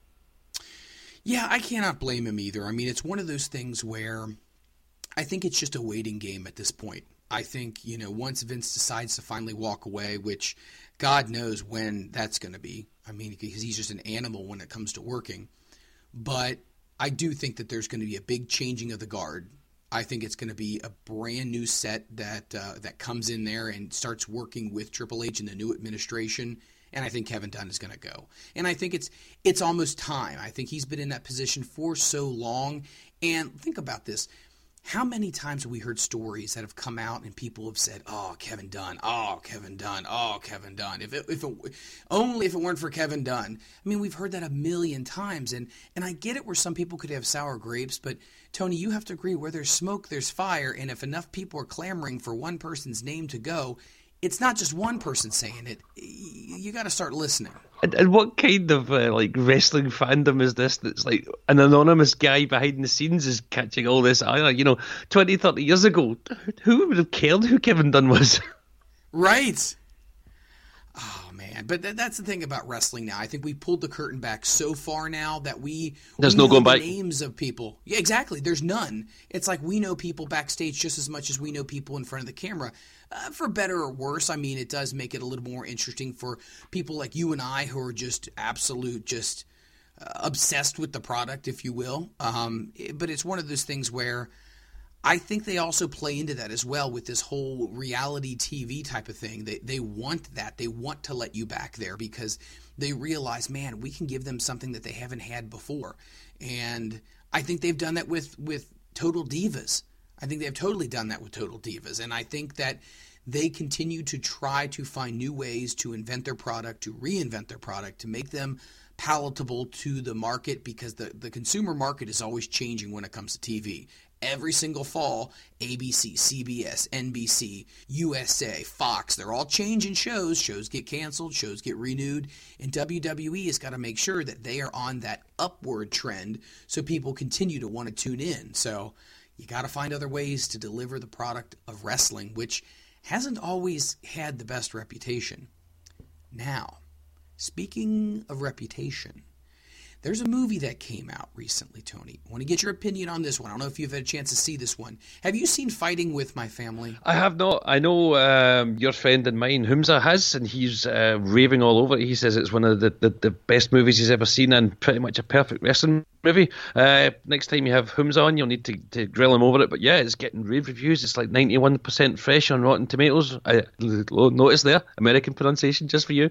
Yeah, I cannot blame him either. I mean, it's one of those things where I think it's just a waiting game at this point. I think, once Vince decides to finally walk away, which God knows when that's going to be. I mean, because he's just an animal when it comes to working. But I do think that there's going to be a big changing of the guard. I think it's going to be a brand new set that comes in there and starts working with Triple H and the new administration. And I think Kevin Dunn is going to go. And I think it's almost time. I think he's been in that position for so long. And think about this. How many times have we heard stories that have come out and people have said, "Oh, Kevin Dunn, oh, Kevin Dunn, oh, Kevin Dunn." Only if it weren't for Kevin Dunn. I mean, we've heard that a million times, and I get it where some people could have sour grapes, but Tony, you have to agree, where there's smoke, there's fire, and if enough people are clamoring for one person's name to go, it's not just one person saying it. You got to start listening. And what kind of wrestling fandom is this that's like an anonymous guy behind the scenes is catching all this ire? 20, 30 years ago, who would have cared who Kevin Dunn was? Right. Oh, man. But that's the thing about wrestling now. I think we pulled the curtain back so far now that there's no going back. Names of people. Yeah, exactly. There's none. It's like we know people backstage just as much as we know people in front of the camera. For better or worse, I mean, it does make it a little more interesting for people like you and I who are just obsessed with the product, if you will. But it's one of those things where I think they also play into that as well with this whole reality TV type of thing. They want that. They want to let you back there because they realize, man, we can give them something that they haven't had before. And I think they've done that with Total Divas. I think they've totally done that with Total Divas. And I think that they continue to try to find new ways to invent their product, to reinvent their product, to make them palatable to the market because the consumer market is always changing when it comes to TV. Every single fall, ABC, CBS, NBC, USA, Fox, they're all changing shows. Shows get canceled, shows get renewed, and WWE has got to make sure that they are on that upward trend so people continue to want to tune in. So you got to find other ways to deliver the product of wrestling, which hasn't always had the best reputation. Now, speaking of reputation, there's a movie that came out recently, Tony. I want to get your opinion on this one. I don't know if you've had a chance to see this one. Have you seen Fighting With My Family? I have not. I know your friend and mine, Humza, has, and he's raving all over it. He says it's one of the best movies he's ever seen and pretty much a perfect wrestling movie. Next time you have Humza on, you'll need to grill him over it. But yeah, it's getting rave reviews. It's like 91% fresh on Rotten Tomatoes. I notice there, American pronunciation just for you.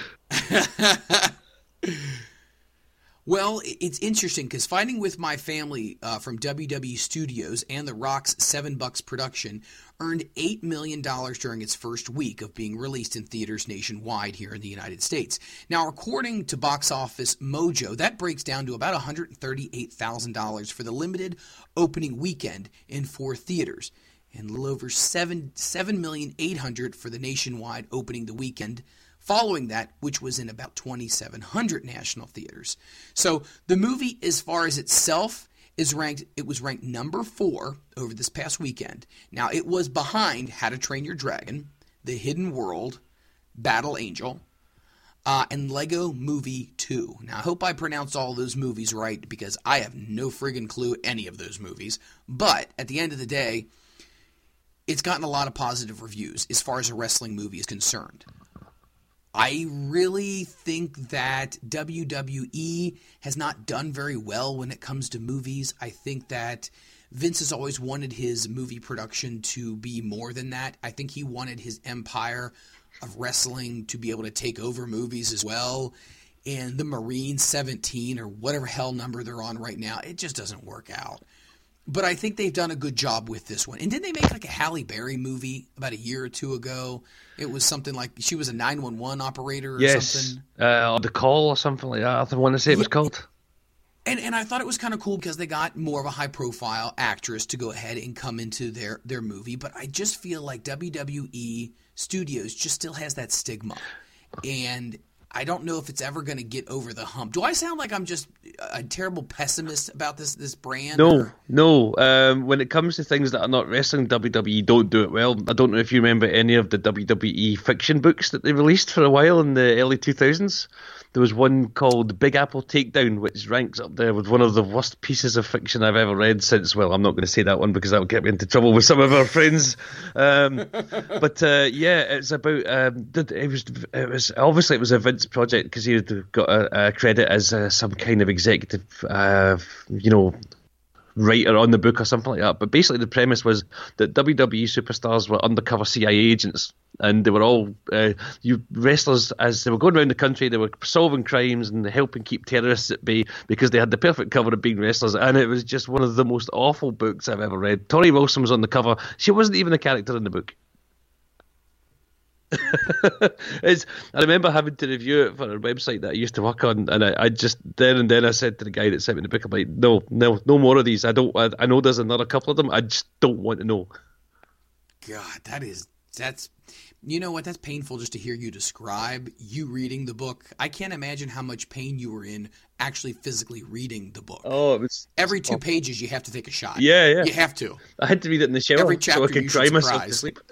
Well, it's interesting because Fighting With My Family from WWE Studios and The Rock's $7 production earned $8 million during its first week of being released in theaters nationwide here in the United States. Now, according to Box Office Mojo, that breaks down to about $138,000 for the limited opening weekend in 4 theaters, and a little over $7,800,000 for the nationwide opening the weekend following that, which was in about 2,700 national theaters. So the movie, as far as itself, was ranked number 4 over this past weekend. Now, it was behind How to Train Your Dragon, The Hidden World, Battle Angel, and Lego Movie 2. Now, I hope I pronounced all those movies right because I have no friggin' clue any of those movies. But at the end of the day, it's gotten a lot of positive reviews as far as a wrestling movie is concerned. I really think that WWE has not done very well when it comes to movies. I think that Vince has always wanted his movie production to be more than that. I think he wanted his empire of wrestling to be able to take over movies as well. And the Marine 17 or whatever hell number they're on right now, it just doesn't work out. But I think they've done a good job with this one. And didn't they make like a Halle Berry movie about a year or two ago? It was something like she was a 911 operator or something. Or The Call or something like that. I want to say it was called. And I thought it was kind of cool because they got more of a high-profile actress to go ahead and come into their movie. But I just feel like WWE Studios just still has that stigma. And I don't know if it's ever going to get over the hump. Do I sound like I'm just a terrible pessimist about this brand? No. When it comes to things that are not wrestling, WWE don't do it well. I don't know if you remember any of the WWE fiction books that they released for a while in the early 2000s. There was one called Big Apple Takedown, which ranks up there with one of the worst pieces of fiction I've ever read since, well, I'm not going to say that one because that will get me into trouble with some of our friends. It's about, it was obviously it was a Vince project because he had got a credit as some kind of executive, writer on the book or something like that. But basically the premise was that WWE superstars were undercover CIA agents, and they were all wrestlers. As they were going around the country, they were solving crimes and helping keep terrorists at bay because they had the perfect cover of being wrestlers. And it was just one of the most awful books I've ever read. Tori Wilson was on the cover. She wasn't even a character in the book. I remember having to review it for a website that I used to work on, and I just then and then I said to the guy that sent me the book, I'm like, no more of these. I know there's another couple of them. I just don't want to know. God, that's you know what? That's painful just to hear you describe you reading the book. I can't imagine how much pain you were in actually physically reading the book. Oh, it was every 2 pages you have to take a shot. Yeah. You have to. I had to read it in the shower every chapter so I could cry myself to sleep.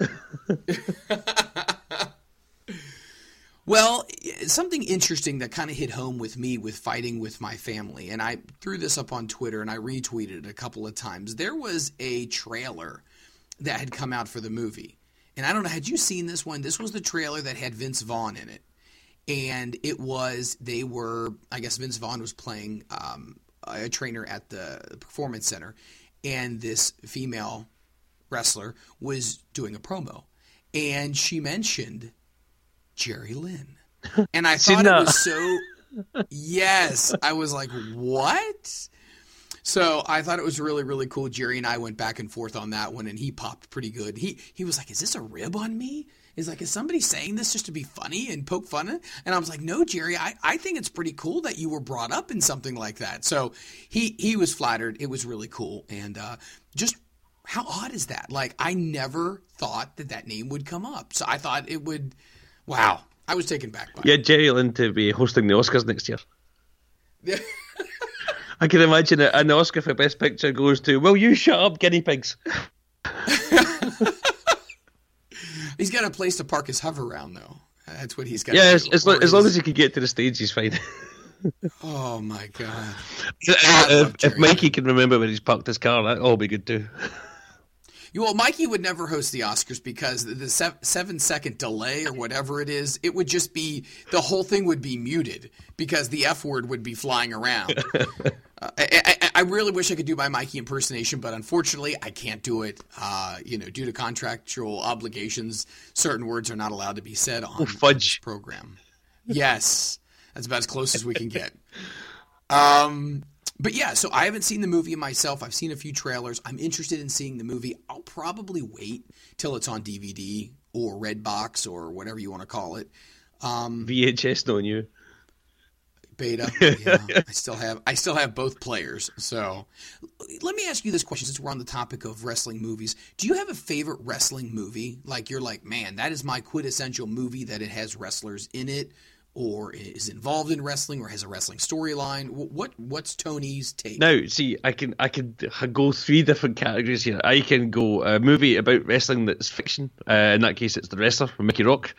Well, something interesting that kind of hit home with me with Fighting With My Family, and I threw this up on Twitter and I retweeted it a couple of times. There was a trailer that had come out for the movie. And I don't know, had you seen this one? This was the trailer that had Vince Vaughn in it. And I guess Vince Vaughn was playing a trainer at the Performance Center. And this female wrestler was doing a promo. And she mentioned Jerry Lynn. And I thought it was so... Yes. I was like, what? So I thought it was really, really cool. Jerry and I went back and forth on that one, and he popped pretty good. He was like, is this a rib on me? He's like, is somebody saying this just to be funny and poke fun at it? And I was like, no, Jerry, I think it's pretty cool that you were brought up in something like that. So he was flattered. It was really cool. And just how odd is that? Like, I never thought that name would come up. So I thought it would... Wow. I was taken back by it. Yeah, Jerry Lynn to be hosting the Oscars next year. I can imagine an Oscar for Best Picture goes to, will you shut up, guinea pigs? He's got a place to park his hover round, though. That's what he's got. Yeah, as long as he can get to the stage, he's fine. Oh, my God. If Mikey can remember where he's parked his car, that'll all be good, too. Well, Mikey would never host the Oscars because the 7-second delay or whatever it is, it would just be, the whole thing would be muted because the F word would be flying around. I really wish I could do my Mikey impersonation, but unfortunately I can't do it. Due to contractual obligations, certain words are not allowed to be said on this program. Yes, that's about as close as we can get. But yeah, so I haven't seen the movie myself. I've seen a few trailers. I'm interested in seeing the movie. I'll probably wait till it's on DVD or Redbox or whatever you want to call it. VHS, don't you? Beta. Yeah, I still have both players. So let me ask you this question since we're on the topic of wrestling movies. Do you have a favorite wrestling movie? Like you're like, man, that is my quintessential movie that it has wrestlers in it, or is involved in wrestling, or has a wrestling storyline? What's Tony's take? Now, see, I can go 3 different categories here. I can go a movie about wrestling that's fiction. In that case, it's The Wrestler from Mickey Rourke.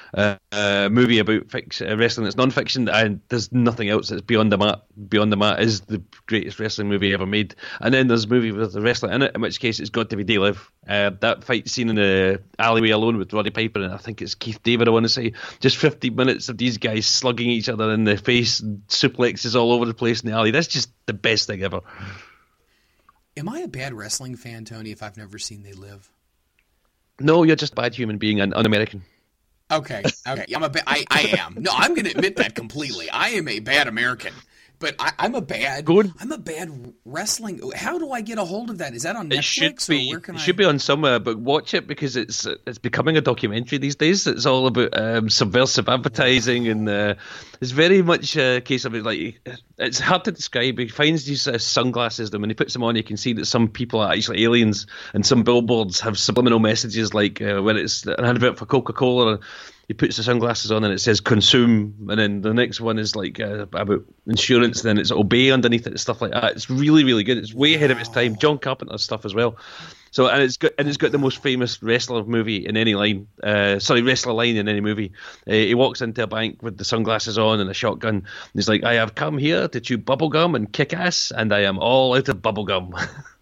movie about wrestling that's non-fiction, and there's nothing else that's beyond the mat. Beyond the Mat is the greatest wrestling movie ever made. And then there's a movie with the wrestler in it, in which case it's got to be Day Live. That fight scene in the alleyway alone with Roddy Piper, and I think it's Keith David, I want to say, just 15 minutes of these guys slugging each other in the face, and suplexes all over the place in the alley. That's just the best thing ever. Am I a bad wrestling fan, Tony, if I've never seen They Live? No, you're just a bad human being and un-American. Okay. I am. No, I'm going to admit that completely. I am a bad American, but I'm a bad wrestling. How do I get a hold of that? Is that on Netflix? It should be on somewhere, but watch it because it's becoming a documentary these days. It's all about subversive advertising, and it's very much a case of it. Like, it's hard to describe. He finds these sunglasses, and when he puts them on, you can see that some people are actually aliens, and some billboards have subliminal messages, like when it's an advert for Coca-Cola. He puts the sunglasses on and it says consume, and then the next one is like about insurance, and then it's obey underneath it and stuff like that. It's really, really good. It's way ahead of its time. John Carpenter stuff as well. So and it's got the most famous wrestler movie in any line. Wrestler line in any movie. He walks into a bank with the sunglasses on and a shotgun. And he's like, "I have come here to chew bubblegum and kick ass, and I am all out of bubblegum."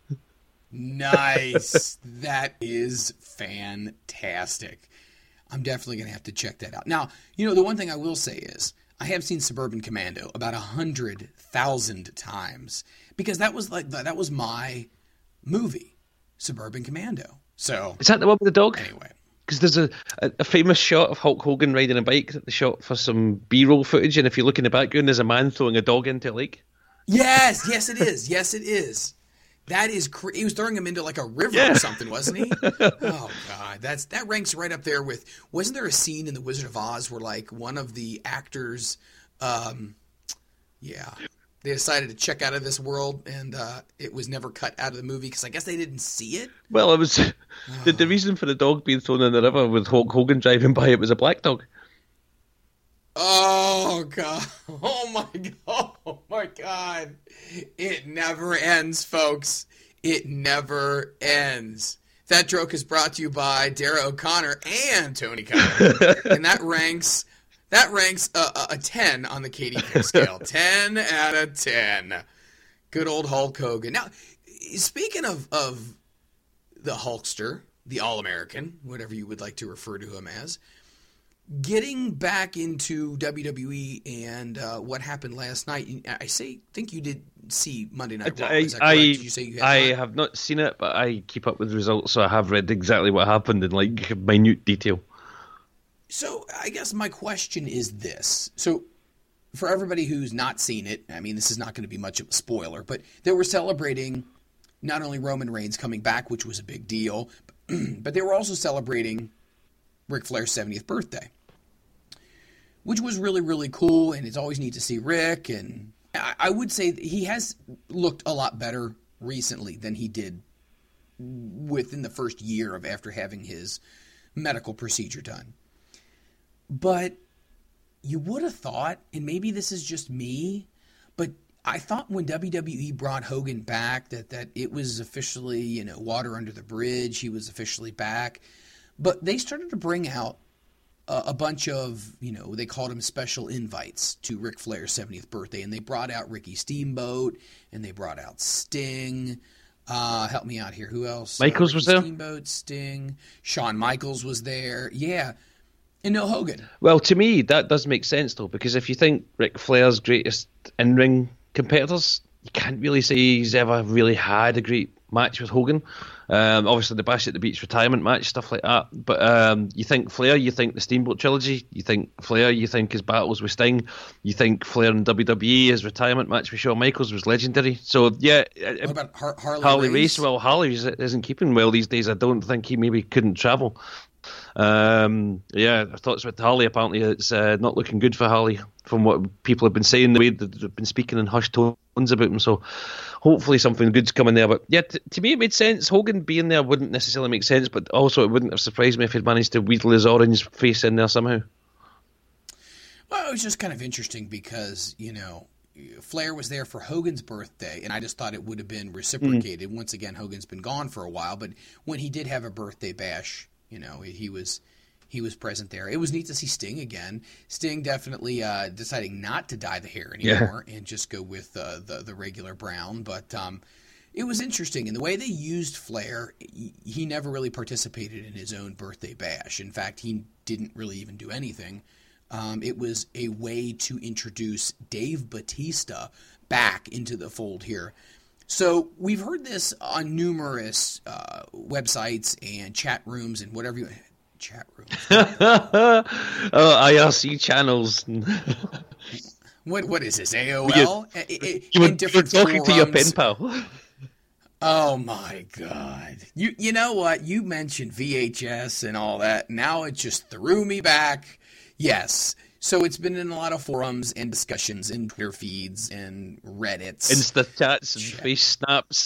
Nice. That is fantastic. I'm definitely going to have to check that out. Now, the one thing I will say is I have seen Suburban Commando about 100,000 times because that was my movie, Suburban Commando. So is that the one with the dog? Anyway, because there's a famous shot of Hulk Hogan riding a bike that they shot for some B-roll footage, and if you look in the background, there's a man throwing a dog into a lake. Yes, it is. Yes, it is. That is he was throwing him into like a river or something, wasn't he? Oh God, that ranks right up there with. Wasn't there a scene in The Wizard of Oz where like one of the actors, they decided to check out of this world, and it was never cut out of the movie because I guess they didn't see it. Well, it was the reason for the dog being thrown in the river with Hulk Hogan driving by. It was a black dog. Oh God! Oh my God! It never ends, folks. It never ends. That joke is brought to you by Dara O'Connor and Tony Khan, and that ranks a 10 on the KDK scale. 10 out of 10. Good old Hulk Hogan. Now, speaking of the Hulkster, the All-American, whatever you would like to refer to him as. Getting back into WWE and what happened last night, I think you did see Monday Night Raw. Is that correct? Did you say you had I have not seen it, but I keep up with the results, so I have read exactly what happened in like minute detail. So I guess my question is this. So for everybody who's not seen it, I mean, this is not going to be much of a spoiler, but they were celebrating not only Roman Reigns coming back, which was a big deal, but they were also celebrating Ric Flair's 70th birthday, which was really, really cool, and it's always neat to see Rick. And I would say that he has looked a lot better recently than he did within the first year of after having his medical procedure done. But you would have thought, and maybe this is just me, but I thought when WWE brought Hogan back that it was officially, water under the bridge. He was officially back. But they started to bring out a bunch of, they called them special invites to Ric Flair's 70th birthday. And they brought out Ricky Steamboat, and they brought out Sting. Help me out here. Who else? Michaels was there? Steamboat, Sting. Shawn Michaels was there. Yeah. And no Hogan. Well, to me, that does make sense, though, because if you think Ric Flair's greatest in-ring competitors, you can't really say he's ever really had a great match with Hogan. Obviously, the Bash at the Beach retirement match, stuff like that. But you think Flair, you think the Steamboat trilogy, you think Flair, you think his battles with Sting, you think Flair in WWE, his retirement match with Shawn Michaels was legendary. So, yeah. What about Harley Race? Well, Harley isn't keeping well these days. I don't think he maybe couldn't travel. Thoughts with Harley. Apparently, it's not looking good for Harley from what people have been saying, the way that they've been speaking in hushed tones about him. So, hopefully, something good's coming there. But yeah, to me, it made sense. Hogan being there wouldn't necessarily make sense, but also it wouldn't have surprised me if he'd managed to wheedle his orange face in there somehow. Well, it was just kind of interesting because Flair was there for Hogan's birthday, and I just thought it would have been reciprocated. Once again, Hogan's been gone for a while, but when he did have a birthday bash, he was he was present there. It was neat to see Sting again. Sting definitely deciding not to dye the hair anymore and just go with the regular brown. But it was interesting. And the way they used Flair, he never really participated in his own birthday bash. In fact, he didn't really even do anything. It was a way to introduce Dave Bautista back into the fold here. So we've heard this on numerous websites and chat rooms and whatever you... Chat rooms. IRC channels. What is this, AOL? You were talking to your pen pal. Oh my God! You know what? You mentioned VHS and all that. Now it just threw me back. Yes. So it's been in a lot of forums and discussions and Twitter feeds and Reddits. Insta chats and face snaps.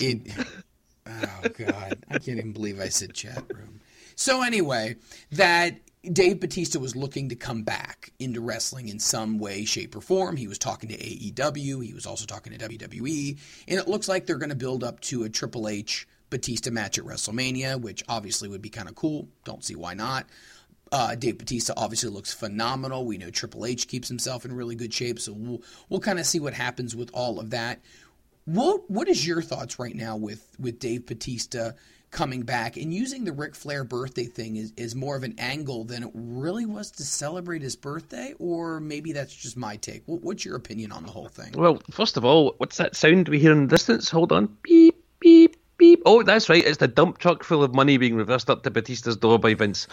Oh God. I can't even believe I said chat room. So anyway, that Dave Bautista was looking to come back into wrestling in some way, shape, or form. He was talking to AEW. He was also talking to WWE. And it looks like they're going to build up to a Triple H Batista match at WrestleMania, which obviously would be kind of cool. Don't see why not. Dave Bautista obviously looks phenomenal. We know Triple H keeps himself in really good shape, so we'll kind of see what happens with all of that. What is your thoughts right now with Dave Bautista coming back and using the Ric Flair birthday thing is more of an angle than it really was to celebrate his birthday? Or maybe that's just my take. What's your opinion on the whole thing? Well, first of all, what's that sound we hear in the distance? Hold on. Beep, beep. Beep. Oh, that's right. It's the dump truck full of money being reversed up to Batista's door by Vince.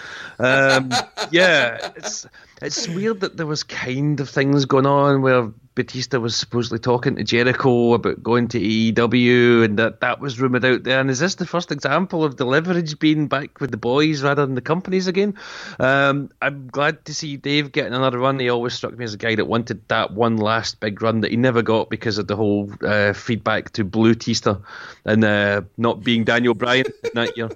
Yeah, it's weird that there was kind of things going on where Batista was supposedly talking to Jericho about going to AEW, and that was rumoured out there. And is this the first example of the leverage being back with the boys rather than the companies again? I'm glad to see Dave getting another run. He always struck me as a guy that wanted that one last big run that he never got because of the whole feedback to Blue Tista and not being Daniel Bryan that year.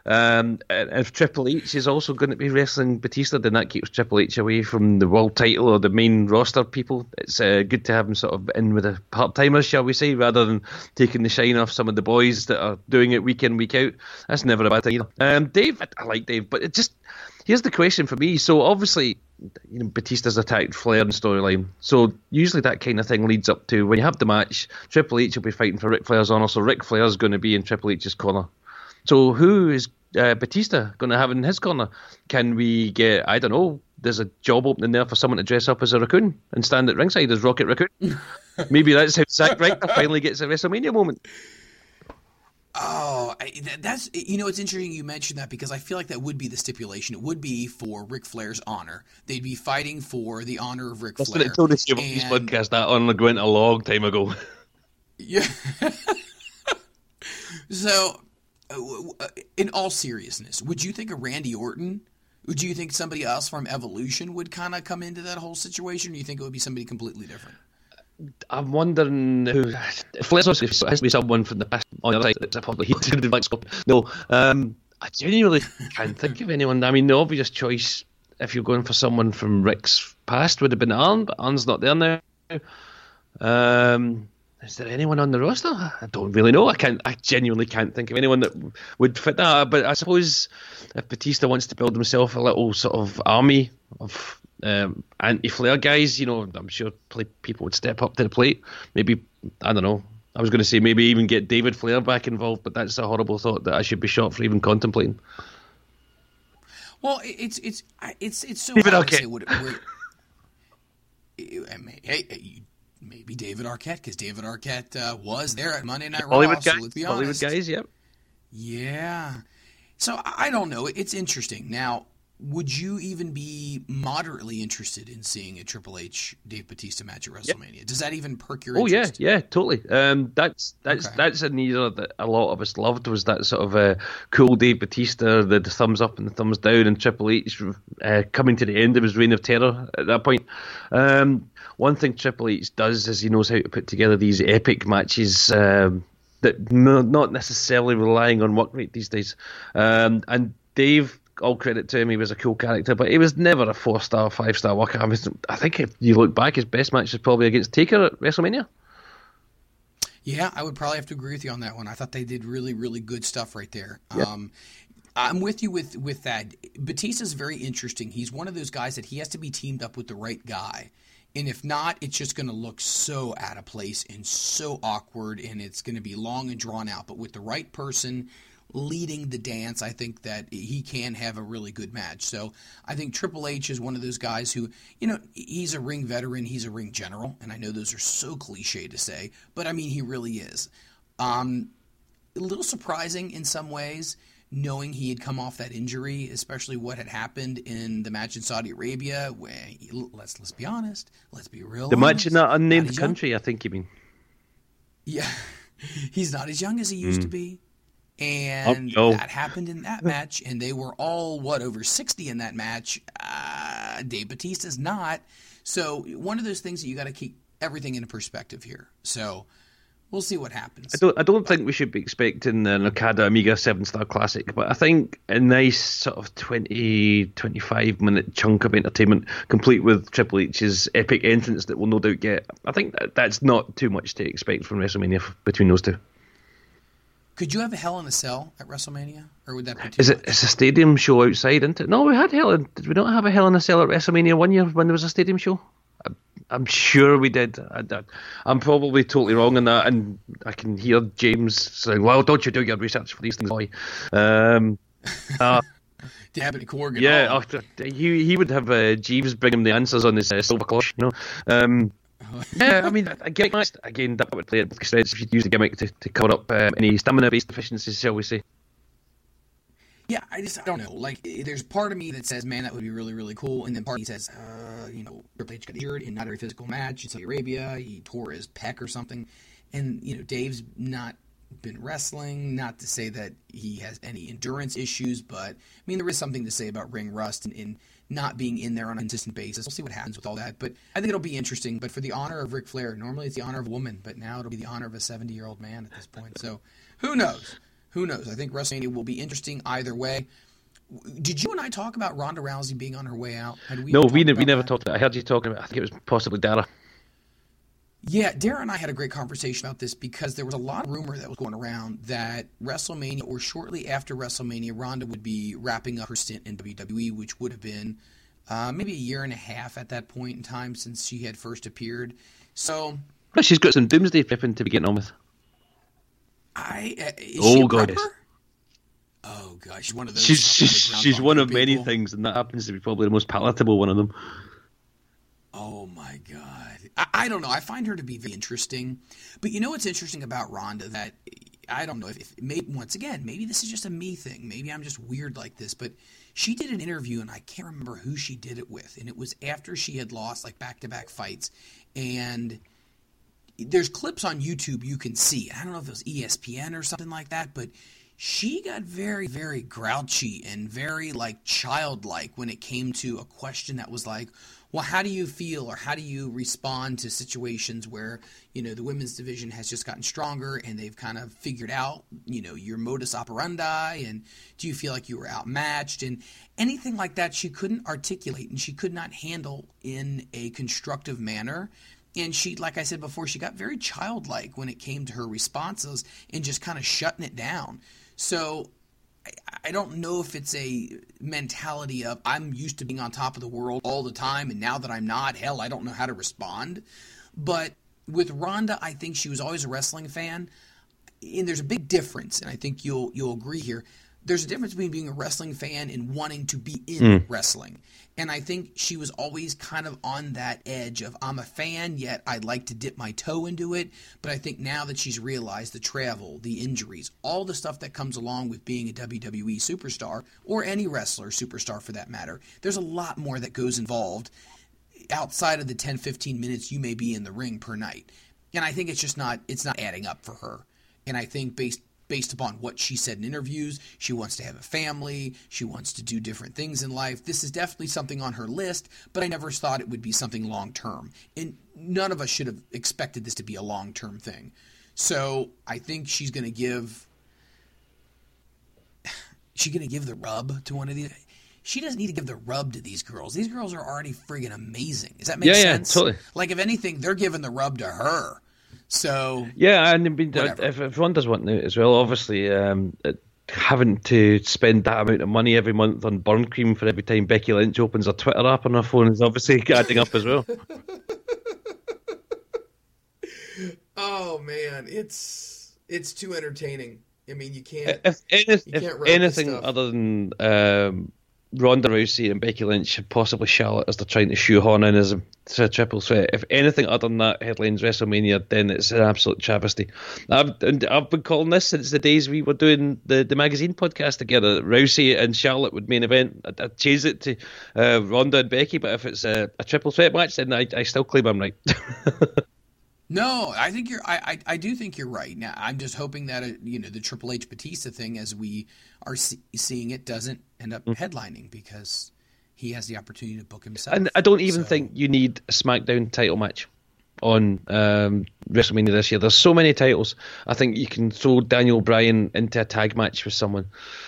If Triple H is also going to be wrestling Batista, then that keeps Triple H away from the world title or the main roster people. It's good to have him sort of in with the part-timers, shall we say, rather than taking the shine off some of the boys that are doing it week in, week out. That's never a bad thing either. Dave, I like Dave, but it just... Here's the question for me. So obviously, Batista's attacked Flair in storyline. So usually that kind of thing leads up to when you have the match, Triple H will be fighting for Ric Flair's honour, so Ric Flair's going to be in Triple H's corner. So who is Batista going to have in his corner? Can we get, I don't know, there's a job opening there for someone to dress up as a raccoon and stand at ringside as Rocket Raccoon? Maybe that's how Zack Ryder finally gets a WrestleMania moment. Oh, that's, it's interesting you mentioned that because I feel like that would be the stipulation. It would be for Ric Flair's honor. They'd be fighting for the honor of Ric Flair. That's what I told us about this podcast that went a long time ago. Yeah. So, in all seriousness, would you think of Randy Orton? Would you think somebody else from Evolution would kind of come into that whole situation? Or do you think it would be somebody completely different? I'm wondering who. Flair's also has to be someone from the past on the other side that's probably hated in No, I genuinely can't think of anyone. I mean, the obvious choice, if you're going for someone from Rick's past, would have been Arn, but Arn's not there now. Is there anyone on the roster? I don't really know. I genuinely can't think of anyone that would fit that. But I suppose if Batista wants to build himself a little sort of army of anti-Flair guys, I'm sure people would step up to the plate. Maybe, I don't know. I was going to say maybe even get David Flair back involved, but that's a horrible thought that I should be shot for even contemplating. Well, it's so David hard Arquette. to say what maybe David Arquette, because David Arquette was there at Monday Night Raw. Hollywood so guys, let's be honest. Hollywood guys, yep. Yeah. So I don't know. It's interesting. Now, would you even be moderately interested in seeing a Triple H Dave Batista match at WrestleMania? Yep. Does that even perk your interest? Yeah, totally. That's an era that a lot of us loved, was that sort of cool Dave Batista, the thumbs up and the thumbs down, and Triple H coming to the end of his reign of terror at that point. One thing Triple H does is he knows how to put together these epic matches that not necessarily relying on work rate these days. And Dave, all credit to him, he was a cool character, but he was never a 4-star, 5-star worker. I think if you look back, his best match is probably against Taker at WrestleMania. Yeah, I would probably have to agree with you on that one. I thought they did really, really good stuff right there. Yep. I'm with you with that. Batista's very interesting. He's one of those guys that he has to be teamed up with the right guy. And if not, it's just going to look so out of place and so awkward, and it's going to be long and drawn out. But with the right person leading the dance, I think that he can have a really good match. So I think Triple H is one of those guys who, he's a ring veteran, he's a ring general, and I know those are so cliche to say, but I mean, he really is. A little surprising in some ways, knowing he had come off that injury, especially what had happened in the match in Saudi Arabia, where, let's be honest, let's be real The honest, match in that unnamed country, I think you mean. Yeah, he's not as young as he used to be, and that happened in that match, and they were all, over 60 in that match. Dave Batista's not, so one of those things that you got to keep everything in perspective here, so... We'll see what happens. I don't think we should be expecting an Okada Amiga 7-star classic, but I think a nice sort of 20-25 minute chunk of entertainment, complete with Triple H's epic entrance that we'll no doubt get. I think that's not too much to expect from WrestleMania between those two. Could you have a Hell in a Cell at WrestleMania, or would that be too much? It's a stadium show outside, isn't it? No, we had did we not have a Hell in a Cell at WrestleMania one year when there was a stadium show? I'm sure we did. I'm probably totally wrong on that, and I can hear James saying, "Well, don't you do your research for these things, boy?" Dabney Corgan. Yeah, he would have Jeeves bring him the answers on his silver cloche, Yeah, I mean, again, that would play it because if you use the gimmick to cover up any stamina-based deficiencies, shall we say. Yeah, I don't know. Like, there's part of me that says, man, that would be really, really cool. And then part of me says, Triple H got injured in not a very physical match in Saudi Arabia. He tore his pec or something. And, Dave's not been wrestling. Not to say that he has any endurance issues, but, I mean, there is something to say about ring rust and not being in there on a consistent basis. We'll see what happens with all that. But I think it'll be interesting. But for the honor of Ric Flair, normally it's the honor of a woman, but now it'll be the honor of a 70-year-old man at this point. So, who knows? Who knows? I think WrestleMania will be interesting either way. Did you and I talk about Ronda Rousey being on her way out? No, we never talked about it. I heard you talking about, I think it was possibly Dara. Yeah, Dara and I had a great conversation about this because there was a lot of rumor that was going around that WrestleMania, or shortly after WrestleMania, Ronda would be wrapping up her stint in WWE, which would have been maybe a year and a half at that point in time since she had first appeared. So, but she's got some doomsday prepping to be getting on with. Is she a God, prepper? yes. Oh gosh, she's one of those. She's one of many things, and that happens to be probably the most palatable one of them. Oh my God, I don't know. I find her to be very interesting, but what's interesting about Ronda that I don't know if maybe once again maybe this is just a me thing. Maybe I'm just weird like this, but she did an interview and I can't remember who she did it with, and it was after she had lost like back-to-back fights, and there's clips on YouTube you can see. I don't know if it was ESPN or something like that, but she got very, very grouchy and very childlike when it came to a question that was like, well, how do you feel or how do you respond to situations where, the women's division has just gotten stronger and they've kind of figured out, your modus operandi, and do you feel like you were outmatched? And anything like that she couldn't articulate and she could not handle in a constructive manner. And she, like I said before, she got very childlike when it came to her responses and just kind of shutting it down. So I don't know if it's a mentality of I'm used to being on top of the world all the time, and now that I'm not, hell, I don't know how to respond. But with Ronda, I think she was always a wrestling fan, and there's a big difference, and I think you'll agree here. There's a difference between being a wrestling fan and wanting to be in wrestling. And I think she was always kind of on that edge of I'm a fan, yet I'd like to dip my toe into it. But I think now that she's realized the travel, the injuries, all the stuff that comes along with being a WWE superstar, or any wrestler superstar for that matter, there's a lot more that goes involved outside of the 10-15 minutes you may be in the ring per night. And I think it's not adding up for her. And I think based upon what she said in interviews, she wants to have a family, she wants to do different things in life. This is definitely something on her list, but I never thought it would be something long-term. And none of us should have expected this to be a long-term thing. So I think she's going to give the rub to one of these. She doesn't need to give the rub to these girls. These girls are already friggin' amazing. Does that make sense? Yeah, totally. Like, if anything, they're giving the rub to her. So yeah, and if Ronda's wanting out as well, obviously, having to spend that amount of money every month on burn cream for every time Becky Lynch opens her Twitter app on her phone is obviously adding up as well. Oh man, it's too entertaining. I mean, you can't. If, You if can't write this anything stuff. other than Ronda Rousey and Becky Lynch, and possibly Charlotte, as they're trying to shoehorn in as a triple threat, if anything other than that headlines WrestleMania, then it's an absolute travesty. I've been calling this since the days we were doing the magazine podcast together. Rousey and Charlotte would main event. I'd change it to Ronda and Becky, but if it's a triple threat match, then I still claim I'm right. No, I think I do think you're right. Now, I'm just hoping that the Triple H Batista thing, as we are seeing it, doesn't end up headlining because he has the opportunity to book himself. And I don't even think you need a SmackDown title match on WrestleMania this year. There's so many titles. I think you can throw Daniel Bryan into a tag match with someone.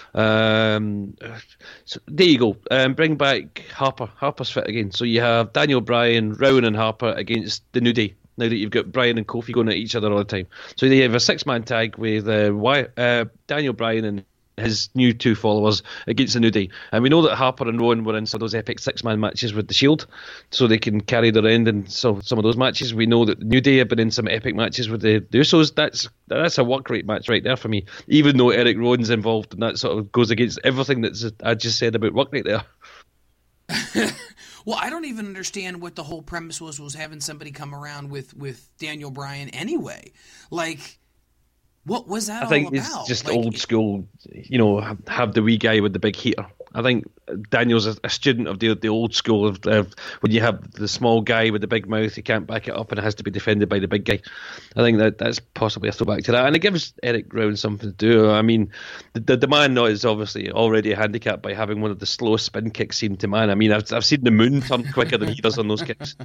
So there you go. Bring back Harper. Harper's fit again. So you have Daniel Bryan, Rowan, and Harper against the New Day. Now that you've got Bryan and Kofi going at each other all the time. So you have a 6-man tag with Daniel Bryan and his new 2 followers against the New Day. And we know that Harper and Rowan were in some of those epic 6-man matches with the Shield, so they can carry their end in some of those matches. We know that the New Day have been in some epic matches with the Usos. That's a work rate match right there for me, even though Eric Rowan's involved, and that sort of goes against everything I just said about work rate there. Well, I don't even understand what the whole premise was having somebody come around with Daniel Bryan anyway. Like, what was that all about? I think it's just old school, have the wee guy with the big heater. I think Daniel's a student of the old school of when you have the small guy with the big mouth, he can't back it up and it has to be defended by the big guy. I think that's possibly a throwback to that. And it gives Eric Rowan something to do. I mean, the man is obviously already handicapped by having one of the slowest spin kicks seen to man. I mean, I've seen the moon turn quicker than he does on those kicks.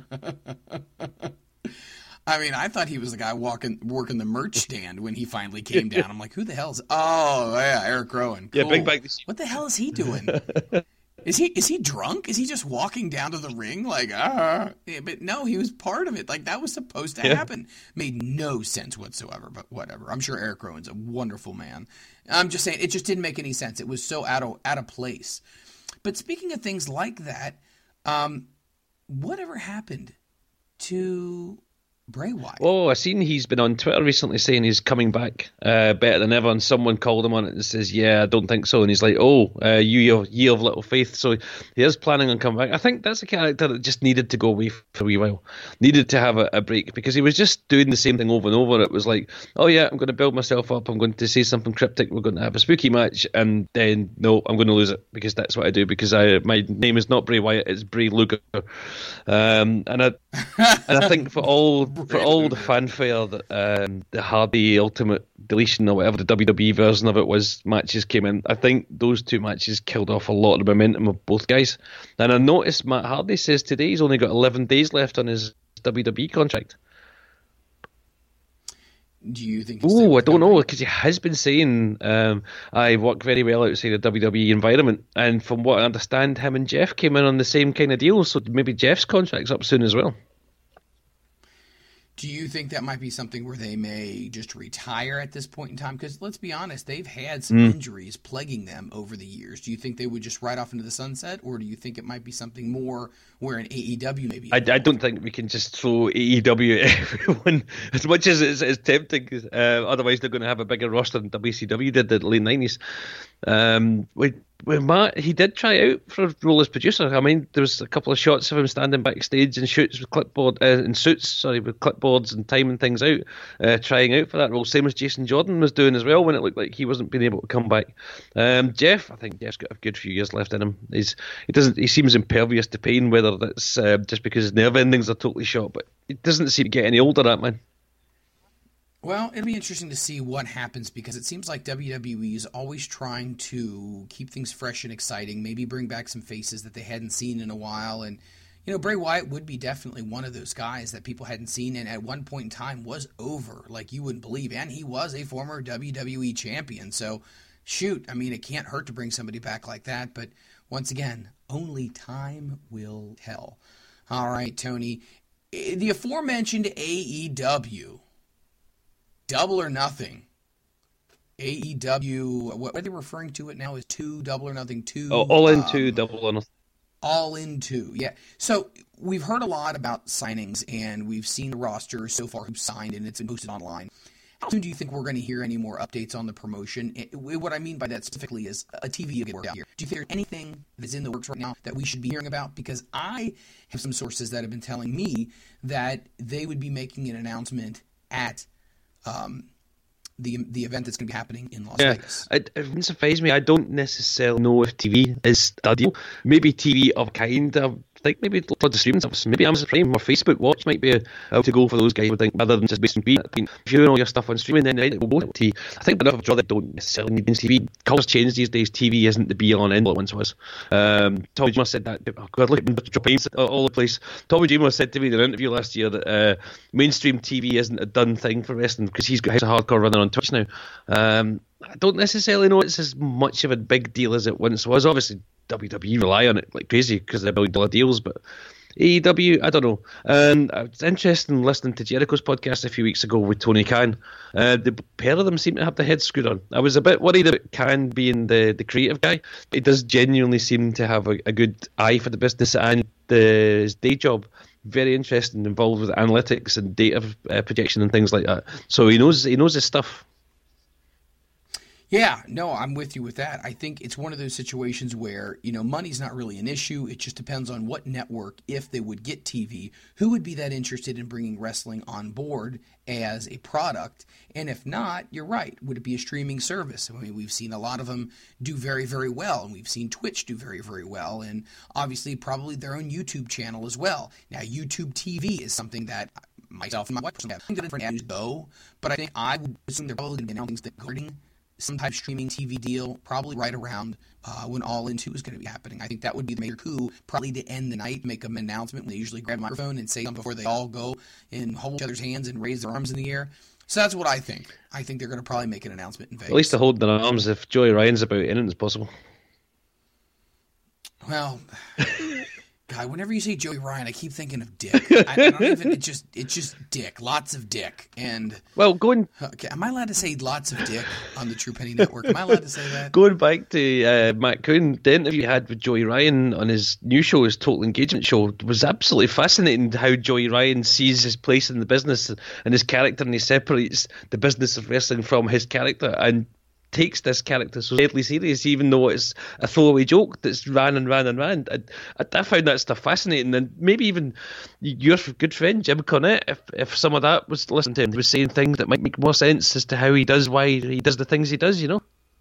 I mean, I thought he was the guy working the merch stand when he finally came down. I'm like, who the hell's? Oh, yeah, Eric Rowan. Cool. Yeah, bring back the. What the hell is he doing? Is he drunk? Is he just walking down to the ring like Yeah, but no, he was part of it. Like that was supposed to happen. Made no sense whatsoever. But whatever. I'm sure Eric Rowan's a wonderful man. I'm just saying it just didn't make any sense. It was so out of place. But speaking of things like that, whatever happened to Bray Wyatt? Oh, I seen he's been on Twitter recently saying he's coming back better than ever, and someone called him on it and says, yeah, I don't think so. And he's like, you ye of little faith. So he is planning on coming back. I think that's a character that just needed to go away for a wee while. Needed to have a break because he was just doing the same thing over and over. It was like, oh yeah, I'm going to build myself up. I'm going to say something cryptic. We're going to have a spooky match. And then, no, I'm going to lose it because that's what I do because my name is not Bray Wyatt, it's Bray Luger. And I think for all the fanfare that the Hardy Ultimate Deletion or whatever the WWE version of it was matches came in, I think those 2 matches killed off a lot of the momentum of both guys. And I noticed Matt Hardy says today he's only got 11 days left on his WWE contract. Do you think? Oh, I don't know, because he has been saying I work very well outside the WWE environment, and from what I understand, him and Jeff came in on the same kind of deal, so maybe Jeff's contract's up soon as well. Do you think that might be something where they may just retire at this point in time? Because let's be honest, they've had some injuries plaguing them over the years. Do you think they would just ride off into the sunset, or do you think it might be something more where an AEW maybe? I don't think we can just throw AEW at everyone as much as it's tempting. Otherwise, they're going to have a bigger roster than WCW did in the late 90s. When Matt, he did try out for a role as producer. I mean, there was a couple of shots of him standing backstage in suits with clipboards and timing things out, trying out for that role. Same as Jason Jordan was doing as well when it looked like he wasn't being able to come back. Jeff, I think Jeff's got a good few years left in him. He seems impervious to pain, whether that's just because his nerve endings are totally shot, but he doesn't seem to get any older, that man. Well, it'll be interesting to see what happens because it seems like WWE is always trying to keep things fresh and exciting, maybe bring back some faces that they hadn't seen in a while. And, Bray Wyatt would be definitely one of those guys that people hadn't seen and at one point in time was over like you wouldn't believe. And he was a former WWE champion. So, shoot, I mean, it can't hurt to bring somebody back like that. But once again, only time will tell. All right, Tony. The aforementioned AEW. Double or Nothing. AEW, what are they referring to it now as 2 Double or Nothing 2? Oh, All In 2 Double or Nothing. All In 2, yeah. So we've heard a lot about signings, and we've seen the roster so far who's signed, and it's been posted online. How soon do you think we're going to hear any more updates on the promotion? What I mean by that specifically is a TV work out here. Do you think there's anything that's in the works right now that we should be hearing about? Because I have some sources that have been telling me that they would be making an announcement at the event that's going to be happening in Las Vegas. It wouldn't surprise me. I don't necessarily know if TV is the deal. Maybe TV of kind. I think maybe for the streaming service, maybe Amazon Prime or Facebook Watch might be a to go for those guys. I would think, rather than just based on TV. If you're doing all your stuff on streaming, then it will go to TV. I think enough of a draw that don't necessarily need TV. Culture's changed these days. TV isn't the be all and end all it once was. Tommy Dreamer said that. Oh God, look at dropping all the place. Tommy Dreamer said to me in an interview last year that mainstream TV isn't a done thing for wrestling because he's a hardcore runner on Twitch now. I don't necessarily know it's as much of a big deal as it once was. Obviously, WWE rely on it like crazy because they're $1 billion deals, but AEW, I don't know. And it's interesting listening to Jericho's podcast a few weeks ago with Tony Khan. The pair of them seem to have their heads screwed on. I was a bit worried about Khan being the creative guy. He does genuinely seem to have a good eye for the business and his day job. Very interesting, involved with analytics and data projection and things like that. So he knows his stuff. Yeah, no, I'm with you with that. I think it's one of those situations where, money's not really an issue. It just depends on what network, if they would get TV, who would be that interested in bringing wrestling on board as a product. And if not, you're right. Would it be a streaming service? I mean, we've seen a lot of them do very, very well, and we've seen Twitch do very, very well, and obviously probably their own YouTube channel as well. Now, YouTube TV is something that myself and my wife have different avenues go, but I think I would assume they're probably going to be announcing that regarding some type of streaming TV deal, probably right around when All In 2 is going to be happening. I think that would be the major coup, probably to end the night, make an announcement when they usually grab a microphone and say something before they all go and hold each other's hands and raise their arms in the air. So that's what I think. I think they're going to probably make an announcement in Vegas. At least to hold their arms if Joey Ryan's about in it's possible. Well, God, whenever you say Joey Ryan, I keep thinking of Dick. I don't even. It's just Dick. Lots of Dick. And okay, am I allowed to say lots of Dick on the True Penny Network? Am I allowed to say that? Going back to Matt Coon, the interview he had with Joey Ryan on his new show, his Total Engagement show, was absolutely fascinating. How Joey Ryan sees his place in the business and his character, and he separates the business of wrestling from his character and takes this character so deadly serious, even though it's a throwaway joke that's ran. I found that stuff fascinating, and maybe even your good friend Jim Cornette, if some of that was listened to him, he was saying things that might make more sense as to why he does the things he does,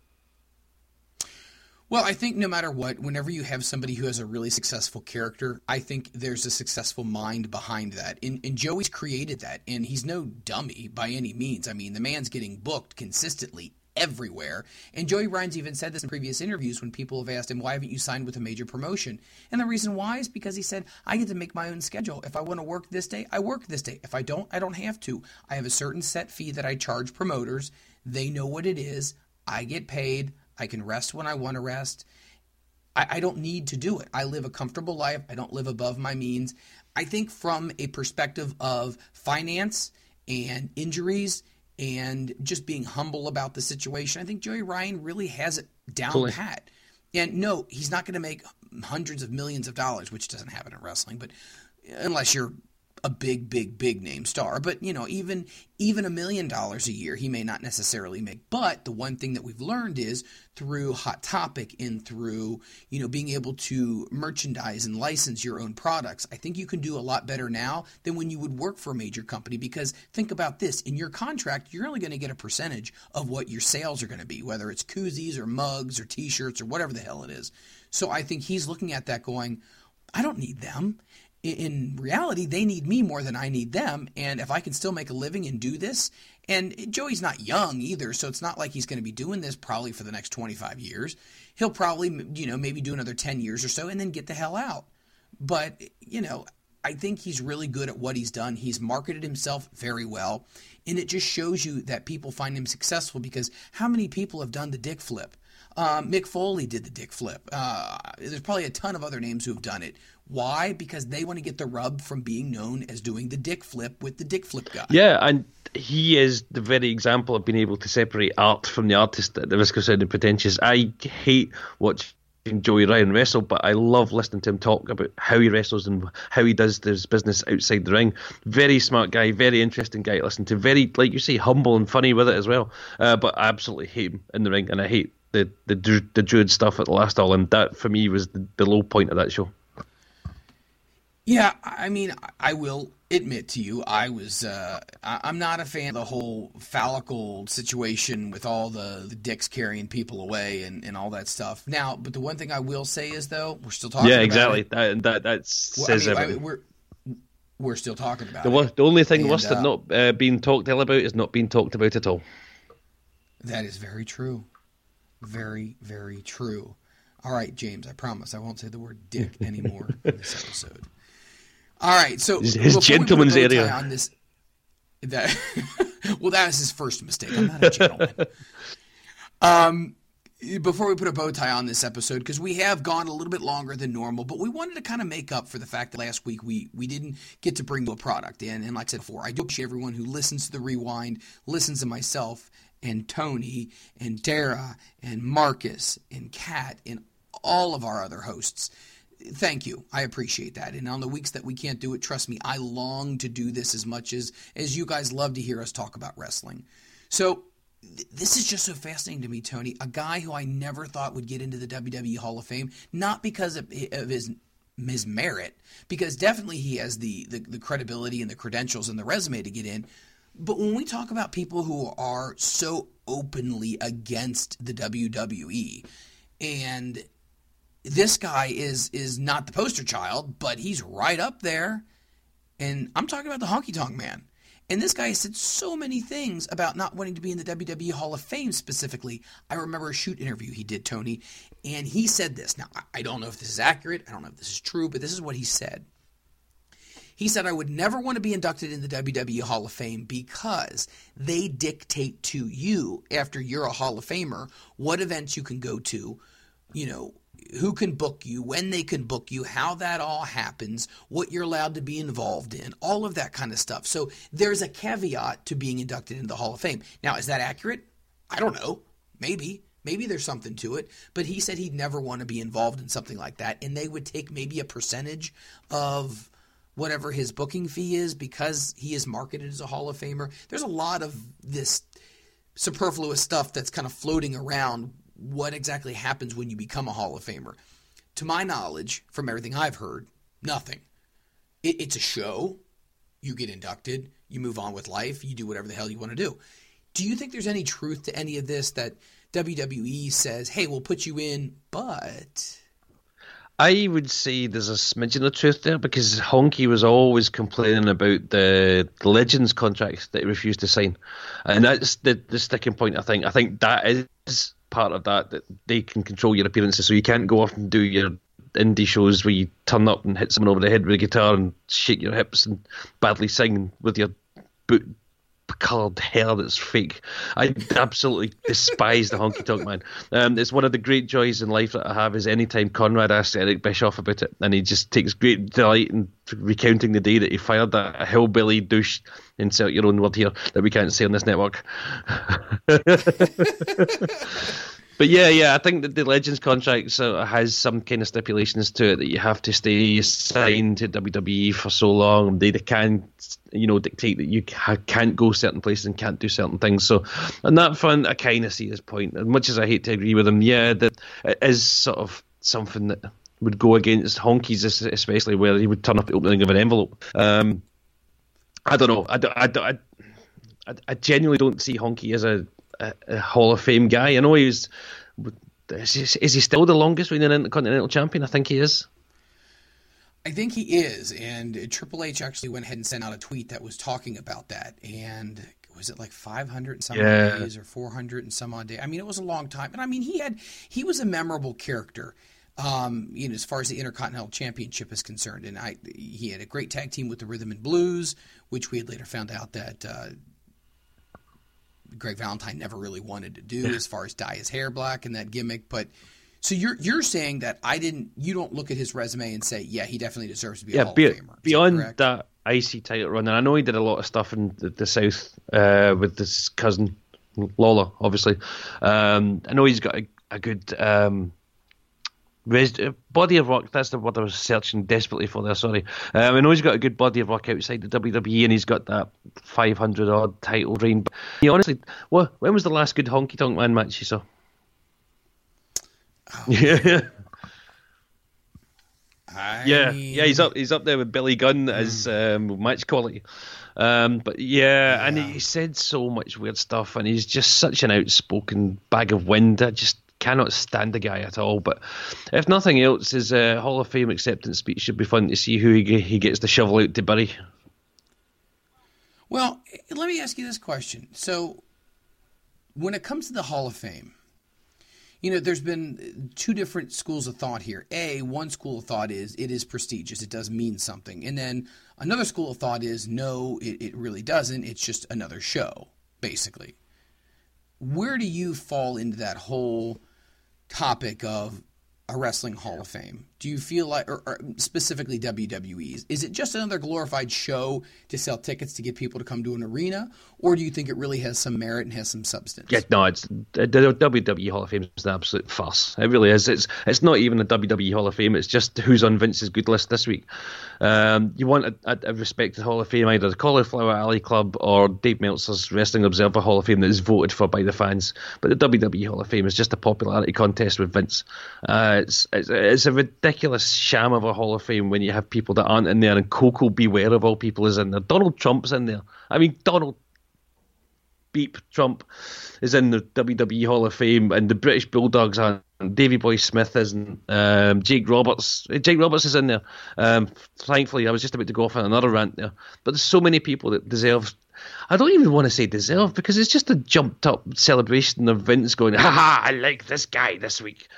Well, I think no matter what, whenever you have somebody who has a really successful character, I think there's a successful mind behind that. And Joey's created that, and he's no dummy by any means. I mean, the man's getting booked consistently everywhere. And Joey Ryan's even said this in previous interviews when people have asked him, why haven't you signed with a major promotion? And the reason why is because he said, I get to make my own schedule. If I want to work this day, I work this day. If I don't have to. I have a certain set fee that I charge promoters. They know what it is. I get paid. I can rest when I want to rest. I don't need to do it. I live a comfortable life. I don't live above my means. I think from a perspective of finance and injuries and just being humble about the situation, I think Joey Ryan really has it down pat. And no, he's not going to make hundreds of millions of dollars, which doesn't happen in wrestling, but unless you're a big name star. But, even $1 million a year, he may not necessarily make. But the one thing that we've learned is through Hot Topic and through, being able to merchandise and license your own products, I think you can do a lot better now than when you would work for a major company. Because think about this, in your contract, you're only going to get a percentage of what your sales are going to be, whether it's koozies or mugs or t-shirts or whatever the hell it is. So I think he's looking at that going, I don't need them. In reality, they need me more than I need them, and if I can still make a living and do this, and Joey's not young either, so it's not like he's going to be doing this probably for the next 25 years. He'll probably, maybe do another 10 years or so and then get the hell out. But, I think he's really good at what he's done. He's marketed himself very well, and it just shows you that people find him successful because how many people have done the dick flip? Mick Foley did the dick flip. There's probably a ton of other names who have done it. Why? Because they want to get the rub from being known as doing the dick flip with the dick flip guy. Yeah, and he is the very example of being able to separate art from the artist at the risk of sounding pretentious. I hate watching Joey Ryan wrestle, but I love listening to him talk about how he wrestles and how he does his business outside the ring. Very smart guy, very interesting guy to listen to. Very, like you say, humble and funny with it as well. But I absolutely hate him in the ring, and I hate the Druid stuff at the last All In. That for me was the low point of that show. Yeah, I mean, I will admit to you, I'm not a fan of the whole phallical situation with all the dicks carrying people away and all that stuff. Now, but the one thing I will say is, though, we're still talking about exactly. it. That says everything. We're still talking about it. The only thing worse than not being talked ill about is not being talked about at all. That is very true. Very, very true. All right, James, I promise I won't say the word dick anymore in this episode. All right, so his gentleman's area on this. Well, that was his first mistake. I'm not a gentleman. Before we put a bow tie on this episode, because we have gone a little bit longer than normal, but we wanted to kind of make up for the fact that last week we didn't get to bring you a product in. And like I said before, I do appreciate everyone who listens to the Rewind, listens to myself and Tony and Dara and Marcus and Kat and all of our other hosts. Thank you. I appreciate that. And on the weeks that we can't do it, trust me, I long to do this as much as you guys love to hear us talk about wrestling. So this is just so fascinating to me, Tony. A guy who I never thought would get into the WWE Hall of Fame, not because of his merit, because definitely he has the credibility and the credentials and the resume to get in. But when we talk about people who are so openly against the WWE, and this guy is not the poster child, but he's right up there. And I'm talking about the Honky Tonk Man. And this guy said so many things about not wanting to be in the WWE Hall of Fame specifically. I remember a shoot interview he did, Tony, and he said this. Now, I don't know if this is accurate. I don't know if this is true, but this is what he said. He said, I would never want to be inducted in the WWE Hall of Fame because they dictate to you, after you're a Hall of Famer, what events you can go to, who can book you, when they can book you, how that all happens, what you're allowed to be involved in, all of that kind of stuff. So there's a caveat to being inducted into the Hall of Fame. Now, is that accurate? I don't know. Maybe there's something to it. But he said he'd never want to be involved in something like that, and they would take maybe a percentage of whatever his booking fee is because he is marketed as a Hall of Famer. There's a lot of this superfluous stuff that's kind of floating around what exactly happens when you become a Hall of Famer. To my knowledge, from everything I've heard, nothing. It's a show. You get inducted. You move on with life. You do whatever the hell you want to do. Do you think there's any truth to any of this that WWE says, hey, we'll put you in, but... I would say there's a smidgen of truth there because Honky was always complaining about the Legends contracts that he refused to sign. And that's the sticking point, I think. I think that is part of that they can control your appearances. So you can't go off and do your indie shows where you turn up and hit someone over the head with a guitar and shake your hips and badly sing with your coloured hair that's fake. I absolutely despise the Honky Tonk Man. It's one of the great joys in life that I have is anytime Conrad asks Eric Bischoff about it, and he just takes great delight in recounting the day that he fired that hillbilly douche, insert your own word here, that we can't say on this network. But yeah, I think that the Legends contract has some kind of stipulations to it that you have to stay signed to WWE for so long. They can, dictate that you can't go certain places and can't do certain things. So on that front, I kind of see his point. As much as I hate to agree with him, yeah, that it is sort of something that would go against Honky's, especially where he would turn up the opening of an envelope. I don't know. I genuinely don't see Honky as a Hall of Fame guy. I know is he still the longest reigning Intercontinental Champion? I think he is. I think he is, and Triple H actually went ahead and sent out a tweet that was talking about that, and was it like 500 and some odd days or 400 and some odd days? I mean, it was a long time, and I mean, he was a memorable character, as far as the Intercontinental Championship is concerned, and he had a great tag team with the Rhythm and Blues, which we had later found out that Greg Valentine never really wanted to do, as far as dye his hair black and that gimmick. But so you're saying that you don't look at his resume and say, yeah, he definitely deserves to be a Hall of Famer. Beyond that IC title run, and I know he did a lot of stuff in the South with his cousin Lawler, obviously. I know he's got a good body of work. That's the word I was searching desperately for there, sorry. I know he's got a good body of work outside the WWE, and he's got that 500 odd title reign. But honestly, when was the last good Honky Tonk Man match you saw? Oh, yeah. He's up there with Billy Gunn as match quality. But and he said so much weird stuff, and he's just such an outspoken bag of wind. I just cannot stand the guy at all. But if nothing else, his Hall of Fame acceptance speech should be fun to see who he gets the shovel out to bury. Well, let me ask you this question. So, when it comes to the Hall of Fame, there's been two different schools of thought here. One school of thought is it is prestigious. It does mean something. And then another school of thought is no, it really doesn't. It's just another show, basically. Where do you fall into that whole topic of a wrestling Hall of Fame? Do you feel like, or specifically WWE's, is it just another glorified show to sell tickets to get people to come to an arena, or do you think it really has some merit and has some substance? Yeah, no, it's the WWE Hall of Fame is an absolute farce. It really is. It's not even a WWE Hall of Fame. It's just who's on Vince's good list this week. You want a respected Hall of Fame, either the Cauliflower Alley Club or Dave Meltzer's Wrestling Observer Hall of Fame that is voted for by the fans. But the WWE Hall of Fame is just a popularity contest with Vince. It's a ridiculous sham of a Hall of Fame when you have people that aren't in there, and Coco Beware of all people is in there. Donald Trump's in there. I mean, Donald Beep Trump is in the WWE Hall of Fame, and the British Bulldogs are. Davey Boy Smith isn't. Jake Roberts is in there. Thankfully, I was just about to go off on another rant there. But there's so many people that deserve. I don't even want to say deserve, because it's just a jumped up celebration of Vince going, "Ha, I like this guy this week."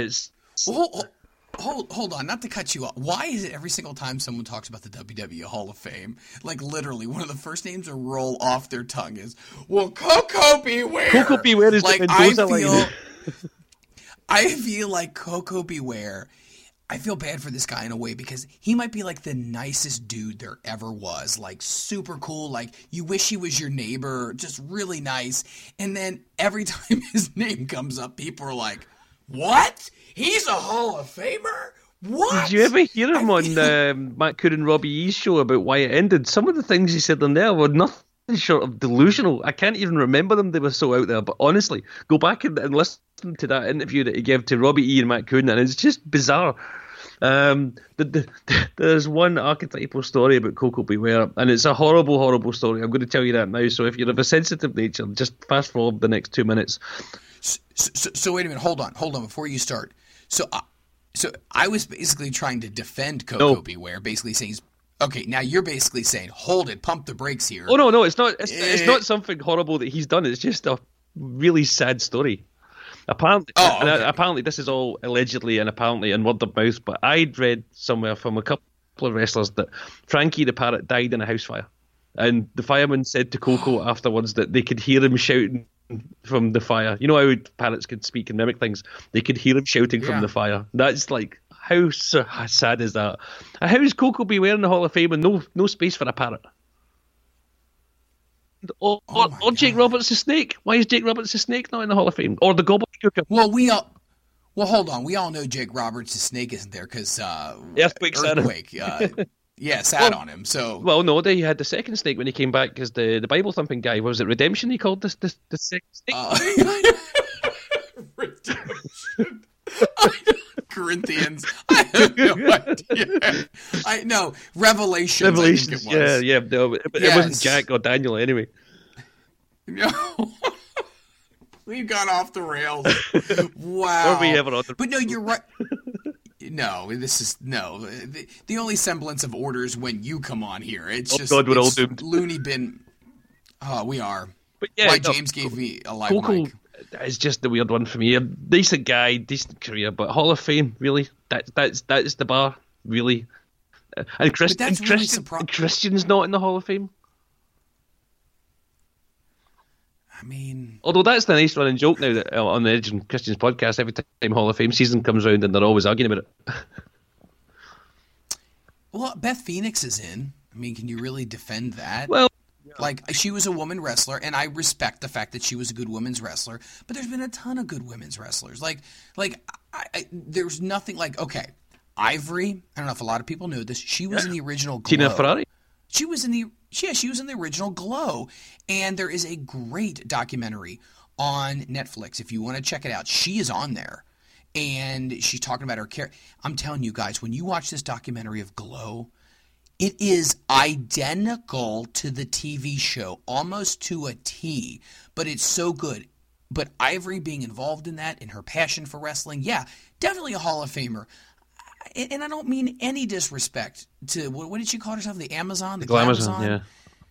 Hold on, not to cut you off. Why is it every single time someone talks about the WWE Hall of Fame, like literally one of the first names to roll off their tongue is, well, Coco Beware. Coco Beware is like, the Mendoza line. I feel like Coco Beware. I feel bad for this guy in a way, because he might be like the nicest dude there ever was. Like super cool. Like you wish he was your neighbor. Just really nice. And then every time his name comes up, people are like, what? He's a Hall of Famer? What? Did you ever hear him on Matt Coon and Robbie E's show about why it ended? Some of the things he said on there were nothing short of delusional. I can't even remember them. They were so out there. But honestly, go back and listen to that interview that he gave to Robbie E and Matt Coon, and it's just bizarre. There's one archetypal story about Coco Beware, and it's a horrible, horrible story. I'm going to tell you that now. So if you're of a sensitive nature, just fast forward the next 2 minutes. So wait a minute. Hold on before you start. So I was basically trying to defend Coco Beware, basically saying, okay, now you're basically saying, hold it, pump the brakes here. Oh no, it's not. It's not something horrible that he's done. It's just a really sad story. Apparently, apparently this is all allegedly and apparently in word of mouth. But I'd read somewhere from a couple of wrestlers that Frankie the Parrot died in a house fire, and the fireman said to Coco afterwards that they could hear him shouting from the fire. You know how parrots could speak and mimic things? They could hear him shouting from the fire. That's like, how sad is that? How is Coco Beware in the Hall of Fame and no space for a parrot? Or Jake Roberts the Snake? Why is Jake Roberts the Snake not in the Hall of Fame? Or the Gobbledygooker? Well, hold on. We all know Jake Roberts the Snake isn't there because Earthquake. Sat on him. So no, they had the second snake when he came back as the Bible thumping guy. What was it Redemption? He called the second snake. Redemption. Corinthians. I have no idea. I know Revelations. I think it was. Yeah. No, it wasn't Jack or Daniel anyway. No. We've gone off the rails. Wow. Or we ever on the... But no, you're right. No, this is no. The only semblance of order is when you come on here. It's just God, we're all doomed. Looney bin. Oh, we are. But James gave me a live mic. It's just the weird one for me. A decent guy, decent career, but Hall of Fame, really? That's the bar, really? And Christian's not in the Hall of Fame? I mean, Although that's the nice running joke now that on the Edge and Christian's podcast, every time Hall of Fame season comes around and they're always arguing about it. well, Beth Phoenix is in. I mean, can you really defend that? Well, like, she was a woman wrestler, and I respect the fact that she was a good women's wrestler, but there's been a ton of good women's wrestlers. There's nothing like, okay, Ivory, I don't know if a lot of people know this, she was in the original Glow. Tina Ferrari. She was in the original Glow, and there is a great documentary on Netflix if you want to check it out. She is on there, and she's talking about her character. I'm telling you guys, when you watch this documentary of Glow, it is identical to the TV show, almost to a T, but it's so good. But Ivory being involved in that and her passion for wrestling, yeah, definitely a Hall of Famer. And I don't mean any disrespect to, what did she call herself? The Amazon? The Glamazon, yeah.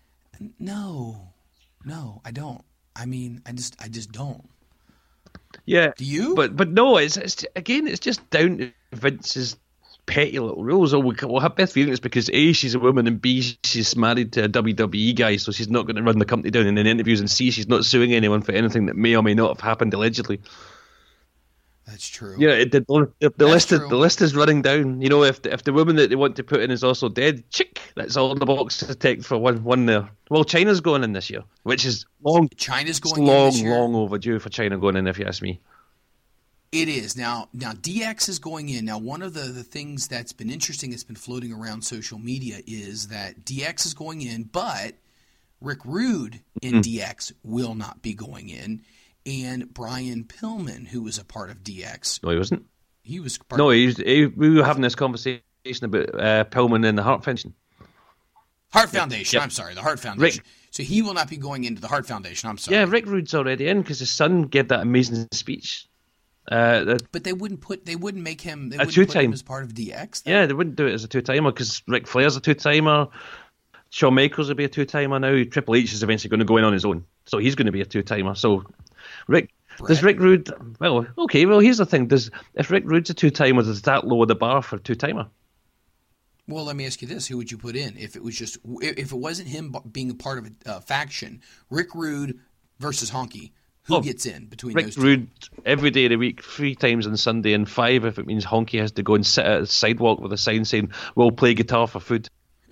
No, I don't. I mean, I just don't. Yeah. Do you? But no, it's just down to Vince's petty little rules. Oh, we'll have Beth Phoenix because A, she's a woman, and B, she's married to a WWE guy, so she's not going to run the company down in interviews, and C, she's not suing anyone for anything that may or may not have happened allegedly. That's true. Yeah, the list is running down. You know, if the woman that they want to put in is also dead, chick, that's all in the box to take for one there. Well, China's going in this year, which is China's going in this year. long overdue for China going in, if you ask me. It is. Now DX is going in. Now, one of the things that's been interesting that's been floating around social media is that DX is going in, but Rick Rude in DX will not be going in. And Brian Pillman, who was a part of DX. No, he wasn't. He was part No, we were having this conversation about Pillman and the Hart Foundation. Heart Foundation. Yep. I'm sorry, the Heart Foundation. So he will not be going into the Heart Foundation. I'm sorry. Yeah, Rick Rude's already in because his son gave that amazing speech. But they wouldn't make him. They wouldn't put him as part of DX. Yeah, they wouldn't do it as a two-timer because Ric Flair's a two-timer. Shawn Michaels will be a two-timer now. Triple H is eventually going to go in on his own, so he's going to be a two-timer. So, does Rick Rude? Well, okay. Well, here's the thing: if Rick Rude's a two-timer, does that lower the bar for a two-timer? Well, let me ask you this: who would you put in if it wasn't him being a part of a faction? Rick Rude versus Honky. Who gets in between those two? Rick Rude every day of the week, 3 times on Sunday, and 5 if it means Honky has to go and sit at a sidewalk with a sign saying, "We'll play guitar for food."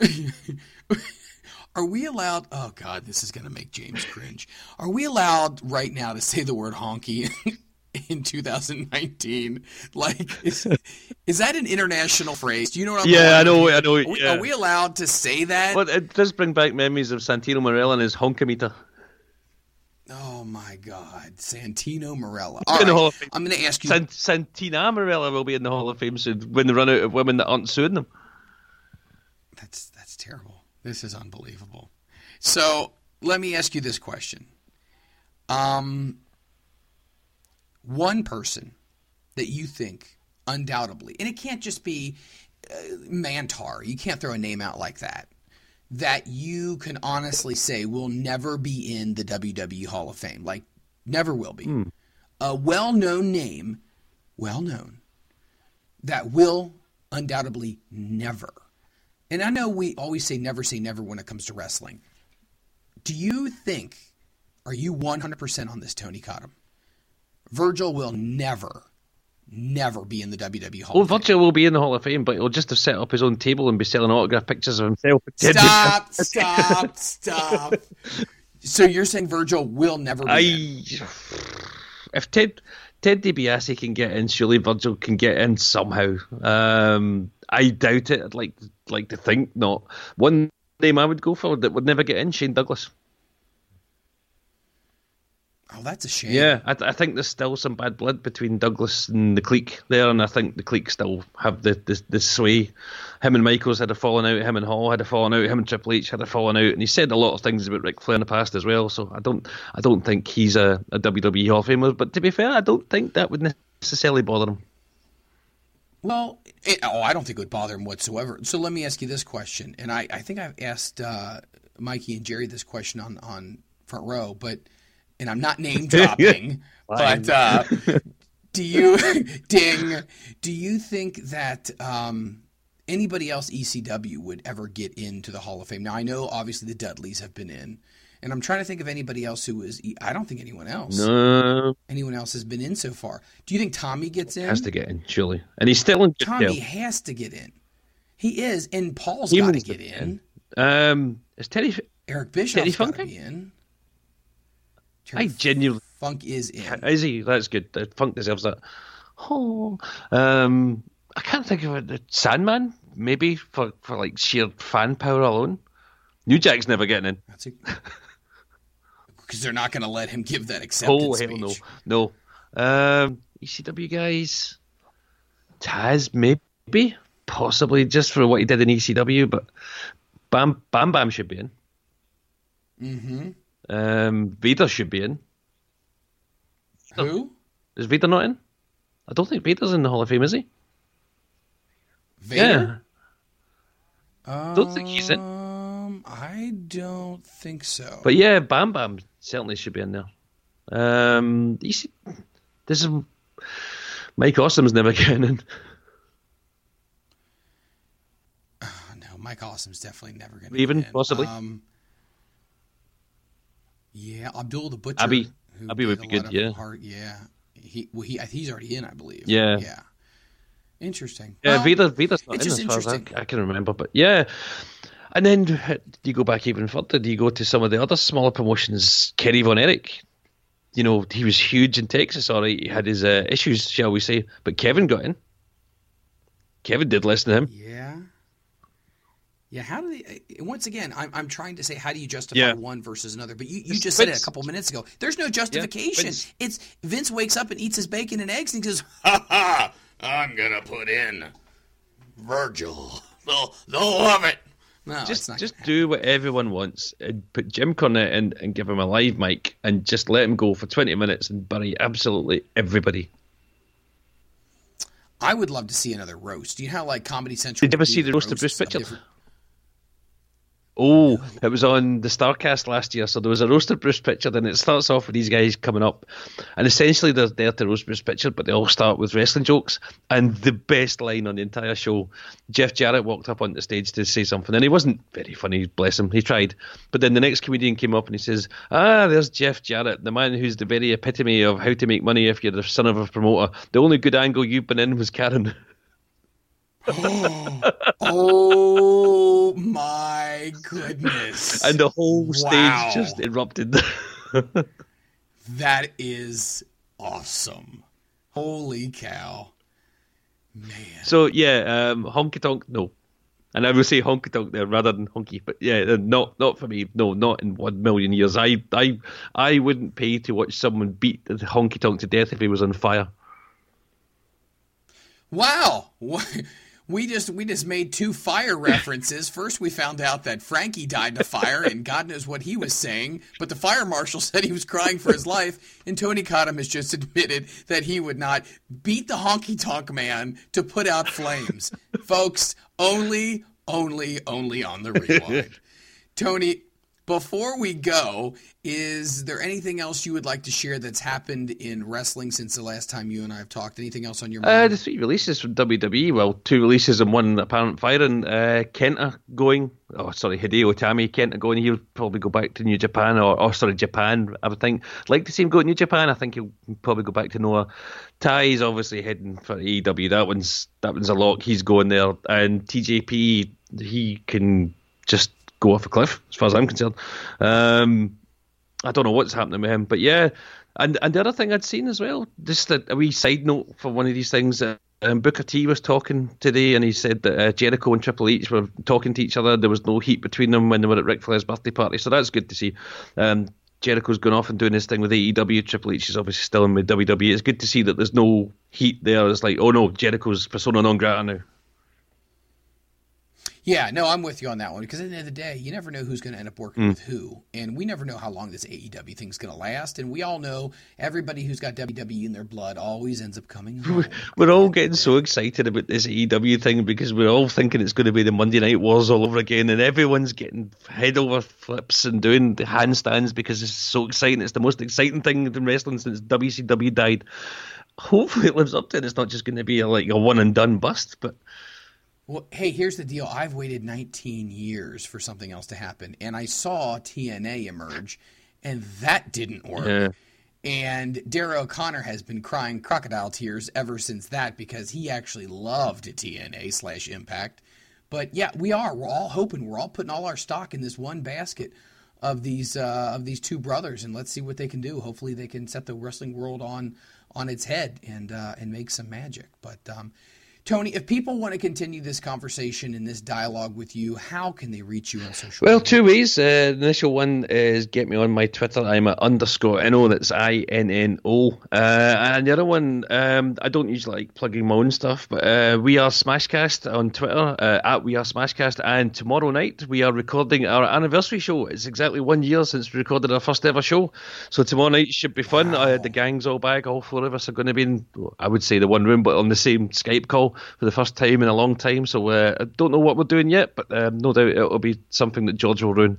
Are we allowed? Oh God, this is going to make James cringe. Are we allowed right now to say the word honky in 2019? Like, is that an international phrase? Do you know what I'm I know. Are we allowed to say that? Well, it does bring back memories of Santino Marella and his honkometer. Oh my God, Santino Marella. All right, I'm going to ask you. Santina Marella will be in the Hall of Fame soon when they run out of women that aren't suing them. That's terrible. This is unbelievable. So let me ask you this question. One person that you think undoubtedly, and it can't just be Mantar. You can't throw a name out like that. That you can honestly say will never be in the WWE Hall of Fame. Like, never will be. A well-known name, that will undoubtedly never. And I know we always say never when it comes to wrestling. Do you think, are you 100% on this, Tony Cottom? Virgil will never be in the WWE Hall of Fame. Virgil will be in the Hall of Fame, but he'll just have set up his own table and be selling autograph pictures of himself. Stop. So you're saying Virgil will never be in? If Ted DiBiase can get in, surely Virgil can get in somehow. I doubt it. I'd like to think not. One name I would go for that would never get in, Shane Douglas. Oh, that's a shame. Yeah, I think there's still some bad blood between Douglas and the clique there, and I think the clique still have the sway. Him and Michaels had a falling out, him and Hall had a falling out, him and Triple H had a falling out, and he said a lot of things about Ric Flair in the past as well, so I don't think he's a WWE Hall of Famer, but to be fair, I don't think that would necessarily bother him. Well, I don't think it would bother him whatsoever. So let me ask you this question, and I think I've asked Mikey and Jerry this question on Front Row, and I'm not name dropping, but do you think that anybody else ECW would ever get into the Hall of Fame? Now I know obviously the Dudleys have been in, And I'm trying to think of anybody else who is. I don't think anyone else. No. Anyone else has been in so far. Do you think Tommy gets in? Has to get in, surely. And he's still in good Tommy health. has to get in. He is, and Paul's got to get in. Is Terry Eric Bischoff's got to Funk be in. I genuinely Funk is in. Is he? That's good. Funk deserves that. Oh, I can't think of it. Sandman, maybe for like sheer fan power alone. New Jack's never getting in. That's because they're not going to let him give that acceptance speech. Oh hell no. ECW guys, Taz maybe, possibly just for what he did in ECW, but Bam Bam should be in. Mm-hmm. Vader should be in. Who? Is Vader not in? I don't think Vader's in the Hall of Fame, is he? Vader? Yeah. Don't think he's in. I don't think so. But yeah, Bam Bam certainly should be in there. This is Mike Awesome's never getting in. No, Mike Awesome's definitely never going to Even get in. possibly. Yeah, Abdul the Butcher. Abby would be good. Yeah. Yeah. He's already in, I believe. Yeah. Yeah. Interesting. Yeah, Well, Vader's not in just as far as I interesting. can remember. But yeah. And then do you go back even further? Do you go to some of the other smaller promotions? Kerry Von Erich, he was huge in Texas. All right, he had his issues, shall we say? But Kevin got in. Kevin did listen to him. Yeah. Yeah, how do they? Once again, I'm trying to say, how do you justify one versus another? But you just said it a couple minutes ago. There's no justification. It's Vince wakes up and eats his bacon and eggs and he goes, "Ha ha! I'm gonna put in Virgil. They'll love it." No, just do what everyone wants and put Jim Cornette in and give him a live mic and just let him go for 20 minutes and bury absolutely everybody. I would love to see another roast. You know how like Comedy Central. Did you ever see the roast of Bruce Pritchard? Oh, it was on the Starcast last year. So there was a roast of Bruce Pritchard, and it starts off with these guys coming up, and essentially they're there to roast Bruce Pritchard, but they all start with wrestling jokes. And the best line on the entire show, Jeff Jarrett walked up on the stage to say something, and he wasn't very funny, bless him. He tried, but then the next comedian came up and he says, there's Jeff Jarrett, the man who's the very epitome of how to make money if you're the son of a promoter. The only good angle you've been in was Karen. Oh my goodness. And the whole stage just erupted. That is awesome. Holy cow. Man. So yeah, honky tonk, no. And I would say honky tonk there rather than honky, but yeah, not for me. No, not in 1 million years. I wouldn't pay to watch someone beat the honky tonk to death if he was on fire. Wow. We just made two fire references. First, we found out that Frankie died in a fire, and God knows what he was saying. But the fire marshal said he was crying for his life, and Tony Cottom has just admitted that he would not beat the honky tonk man to put out flames. Folks, only on the Rewind. Tony, before we go, is there anything else you would like to share that's happened in wrestling since the last time you and I have talked? Anything else on your mind? The 3 releases from WWE. Well, 2 releases and 1 apparent firing. Kenta going. Hideo Itami. Kenta going. He'll probably go back to New Japan Japan. I would think. I'd like to see him go to New Japan. I think he'll probably go back to Noah. Ty's obviously heading for AEW. That one's a lock. He's going there. And TJP, he can just go off a cliff, as far as I'm concerned. I don't know what's happening with him, but yeah. And the other thing I'd seen as well, just a wee side note for one of these things, Booker T was talking today, and he said that Jericho and Triple H were talking to each other. There was no heat between them when they were at Ric Flair's birthday party, so that's good to see. Jericho's gone off and doing his thing with AEW. Triple H is obviously still in with WWE. It's good to see that there's no heat there. It's like, oh no, Jericho's persona non grata now. Yeah, no, I'm with you on that one, because at the end of the day, you never know who's going to end up working with who, and we never know how long this AEW thing's going to last, and we all know everybody who's got WWE in their blood always ends up coming home. We're all getting so excited about this AEW thing because we're all thinking it's going to be the Monday Night Wars all over again, and everyone's getting head over flips and doing the handstands because it's so exciting. It's the most exciting thing in wrestling since WCW died. Hopefully it lives up to it. It's not just going to be a one and done bust, but Well, hey, here's the deal. I've waited 19 years for something else to happen, and I saw TNA emerge, and that didn't work. Yeah. And Daryl O'Connor has been crying crocodile tears ever since that because he actually loved TNA/Impact. But yeah, we're all hoping, we're all putting all our stock in this one basket of these two brothers, and let's see what they can do. Hopefully, they can set the wrestling world on its head and make some magic. But Tony, if people want to continue this conversation and this dialogue with you, how can they reach you on social media? Well, two ways. The initial one is get me on my Twitter. I'm at _Inno, that's INNO. And the other one, I don't usually like plugging my own stuff, but we are Smashcast on Twitter, at We Are Smashcast. And tomorrow night, we are recording our anniversary show. It's exactly 1 year since we recorded our first ever show. So tomorrow night should be fun. Wow. The gang's all back. All four of us are going to be in, I would say, the one room, but on the same Skype call for the first time in a long time. So I don't know what we're doing yet, but no doubt it'll be something that George will ruin.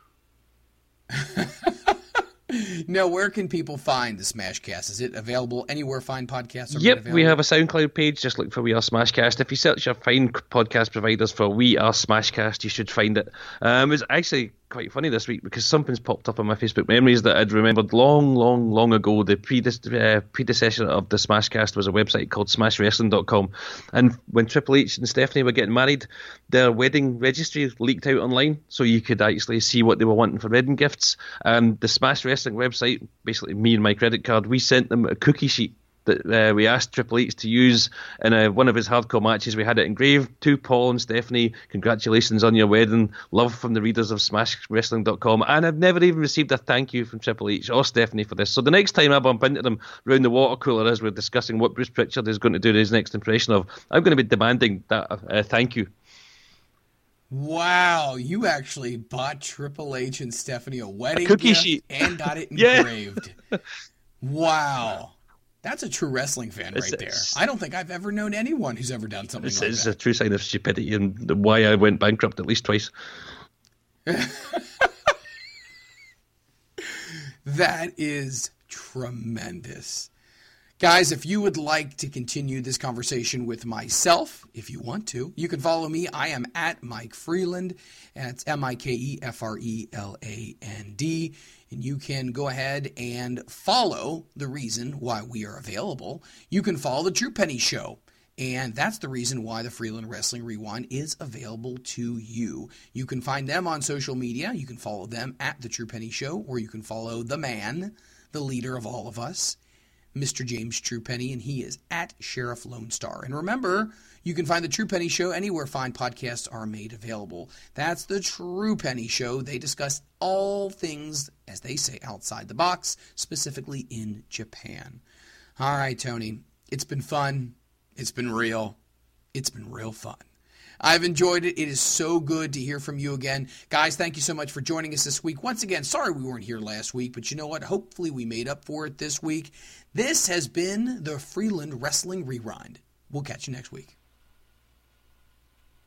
No, where can people find the Smashcast? Is it available anywhere fine podcasts are Yep, available? we have a SoundCloud page. Just look for We Are Smashcast. If you search your fine podcast providers for We Are Smashcast, you should find it. It's actually quite funny this week because something's popped up on my Facebook memories that I'd remembered long ago. The predecessor of the Smashcast was a website called smashwrestling.com, and when Triple H and Stephanie were getting married, their wedding registry leaked out online, so you could actually see what they were wanting for wedding gifts. The Smash Wrestling website, basically me and my credit card, we sent them a cookie sheet that we asked Triple H to use in one of his hardcore matches. We had it engraved to Paul and Stephanie. Congratulations on your wedding. Love from the readers of SmashWrestling.com. And I've never even received a thank you from Triple H or Stephanie for this. So the next time I bump into them around the water cooler as we're discussing what Bruce Pritchard is going to do his next impression of, I'm going to be demanding that thank you. Wow, you actually bought Triple H and Stephanie a wedding cookie gift sheet and got it Yeah. engraved. Wow. That's a true wrestling fan right there. I don't think I've ever known anyone who's ever done something This like is that. a true sign of stupidity and why I went bankrupt at least twice. That is tremendous. Guys, if you would like to continue this conversation with myself, if you want to, you can follow me. I am at Mike Freeland. That's MikeFreeland. And you can go ahead and follow the reason why we are available. You can follow the Drew Penny Show. And that's the reason why the Freeland Wrestling Rewind is available to you. You can find them on social media. You can follow them at The True Penny Show, or you can follow the man, the leader of all of us, Mr. James True Penny, and he is at Sheriff Lone Star. And remember, you can find The True Penny Show anywhere fine podcasts are made available. That's The True Penny Show. They discuss all things, as they say, outside the box, specifically in Japan. All right, Tony, it's been fun. It's been real. It's been real fun. I've enjoyed it. It is so good to hear from you again. Guys, thank you so much for joining us this week. Once again, sorry we weren't here last week, but you know what? Hopefully we made up for it this week. This has been the Freeland Wrestling Rewind. We'll catch you next week.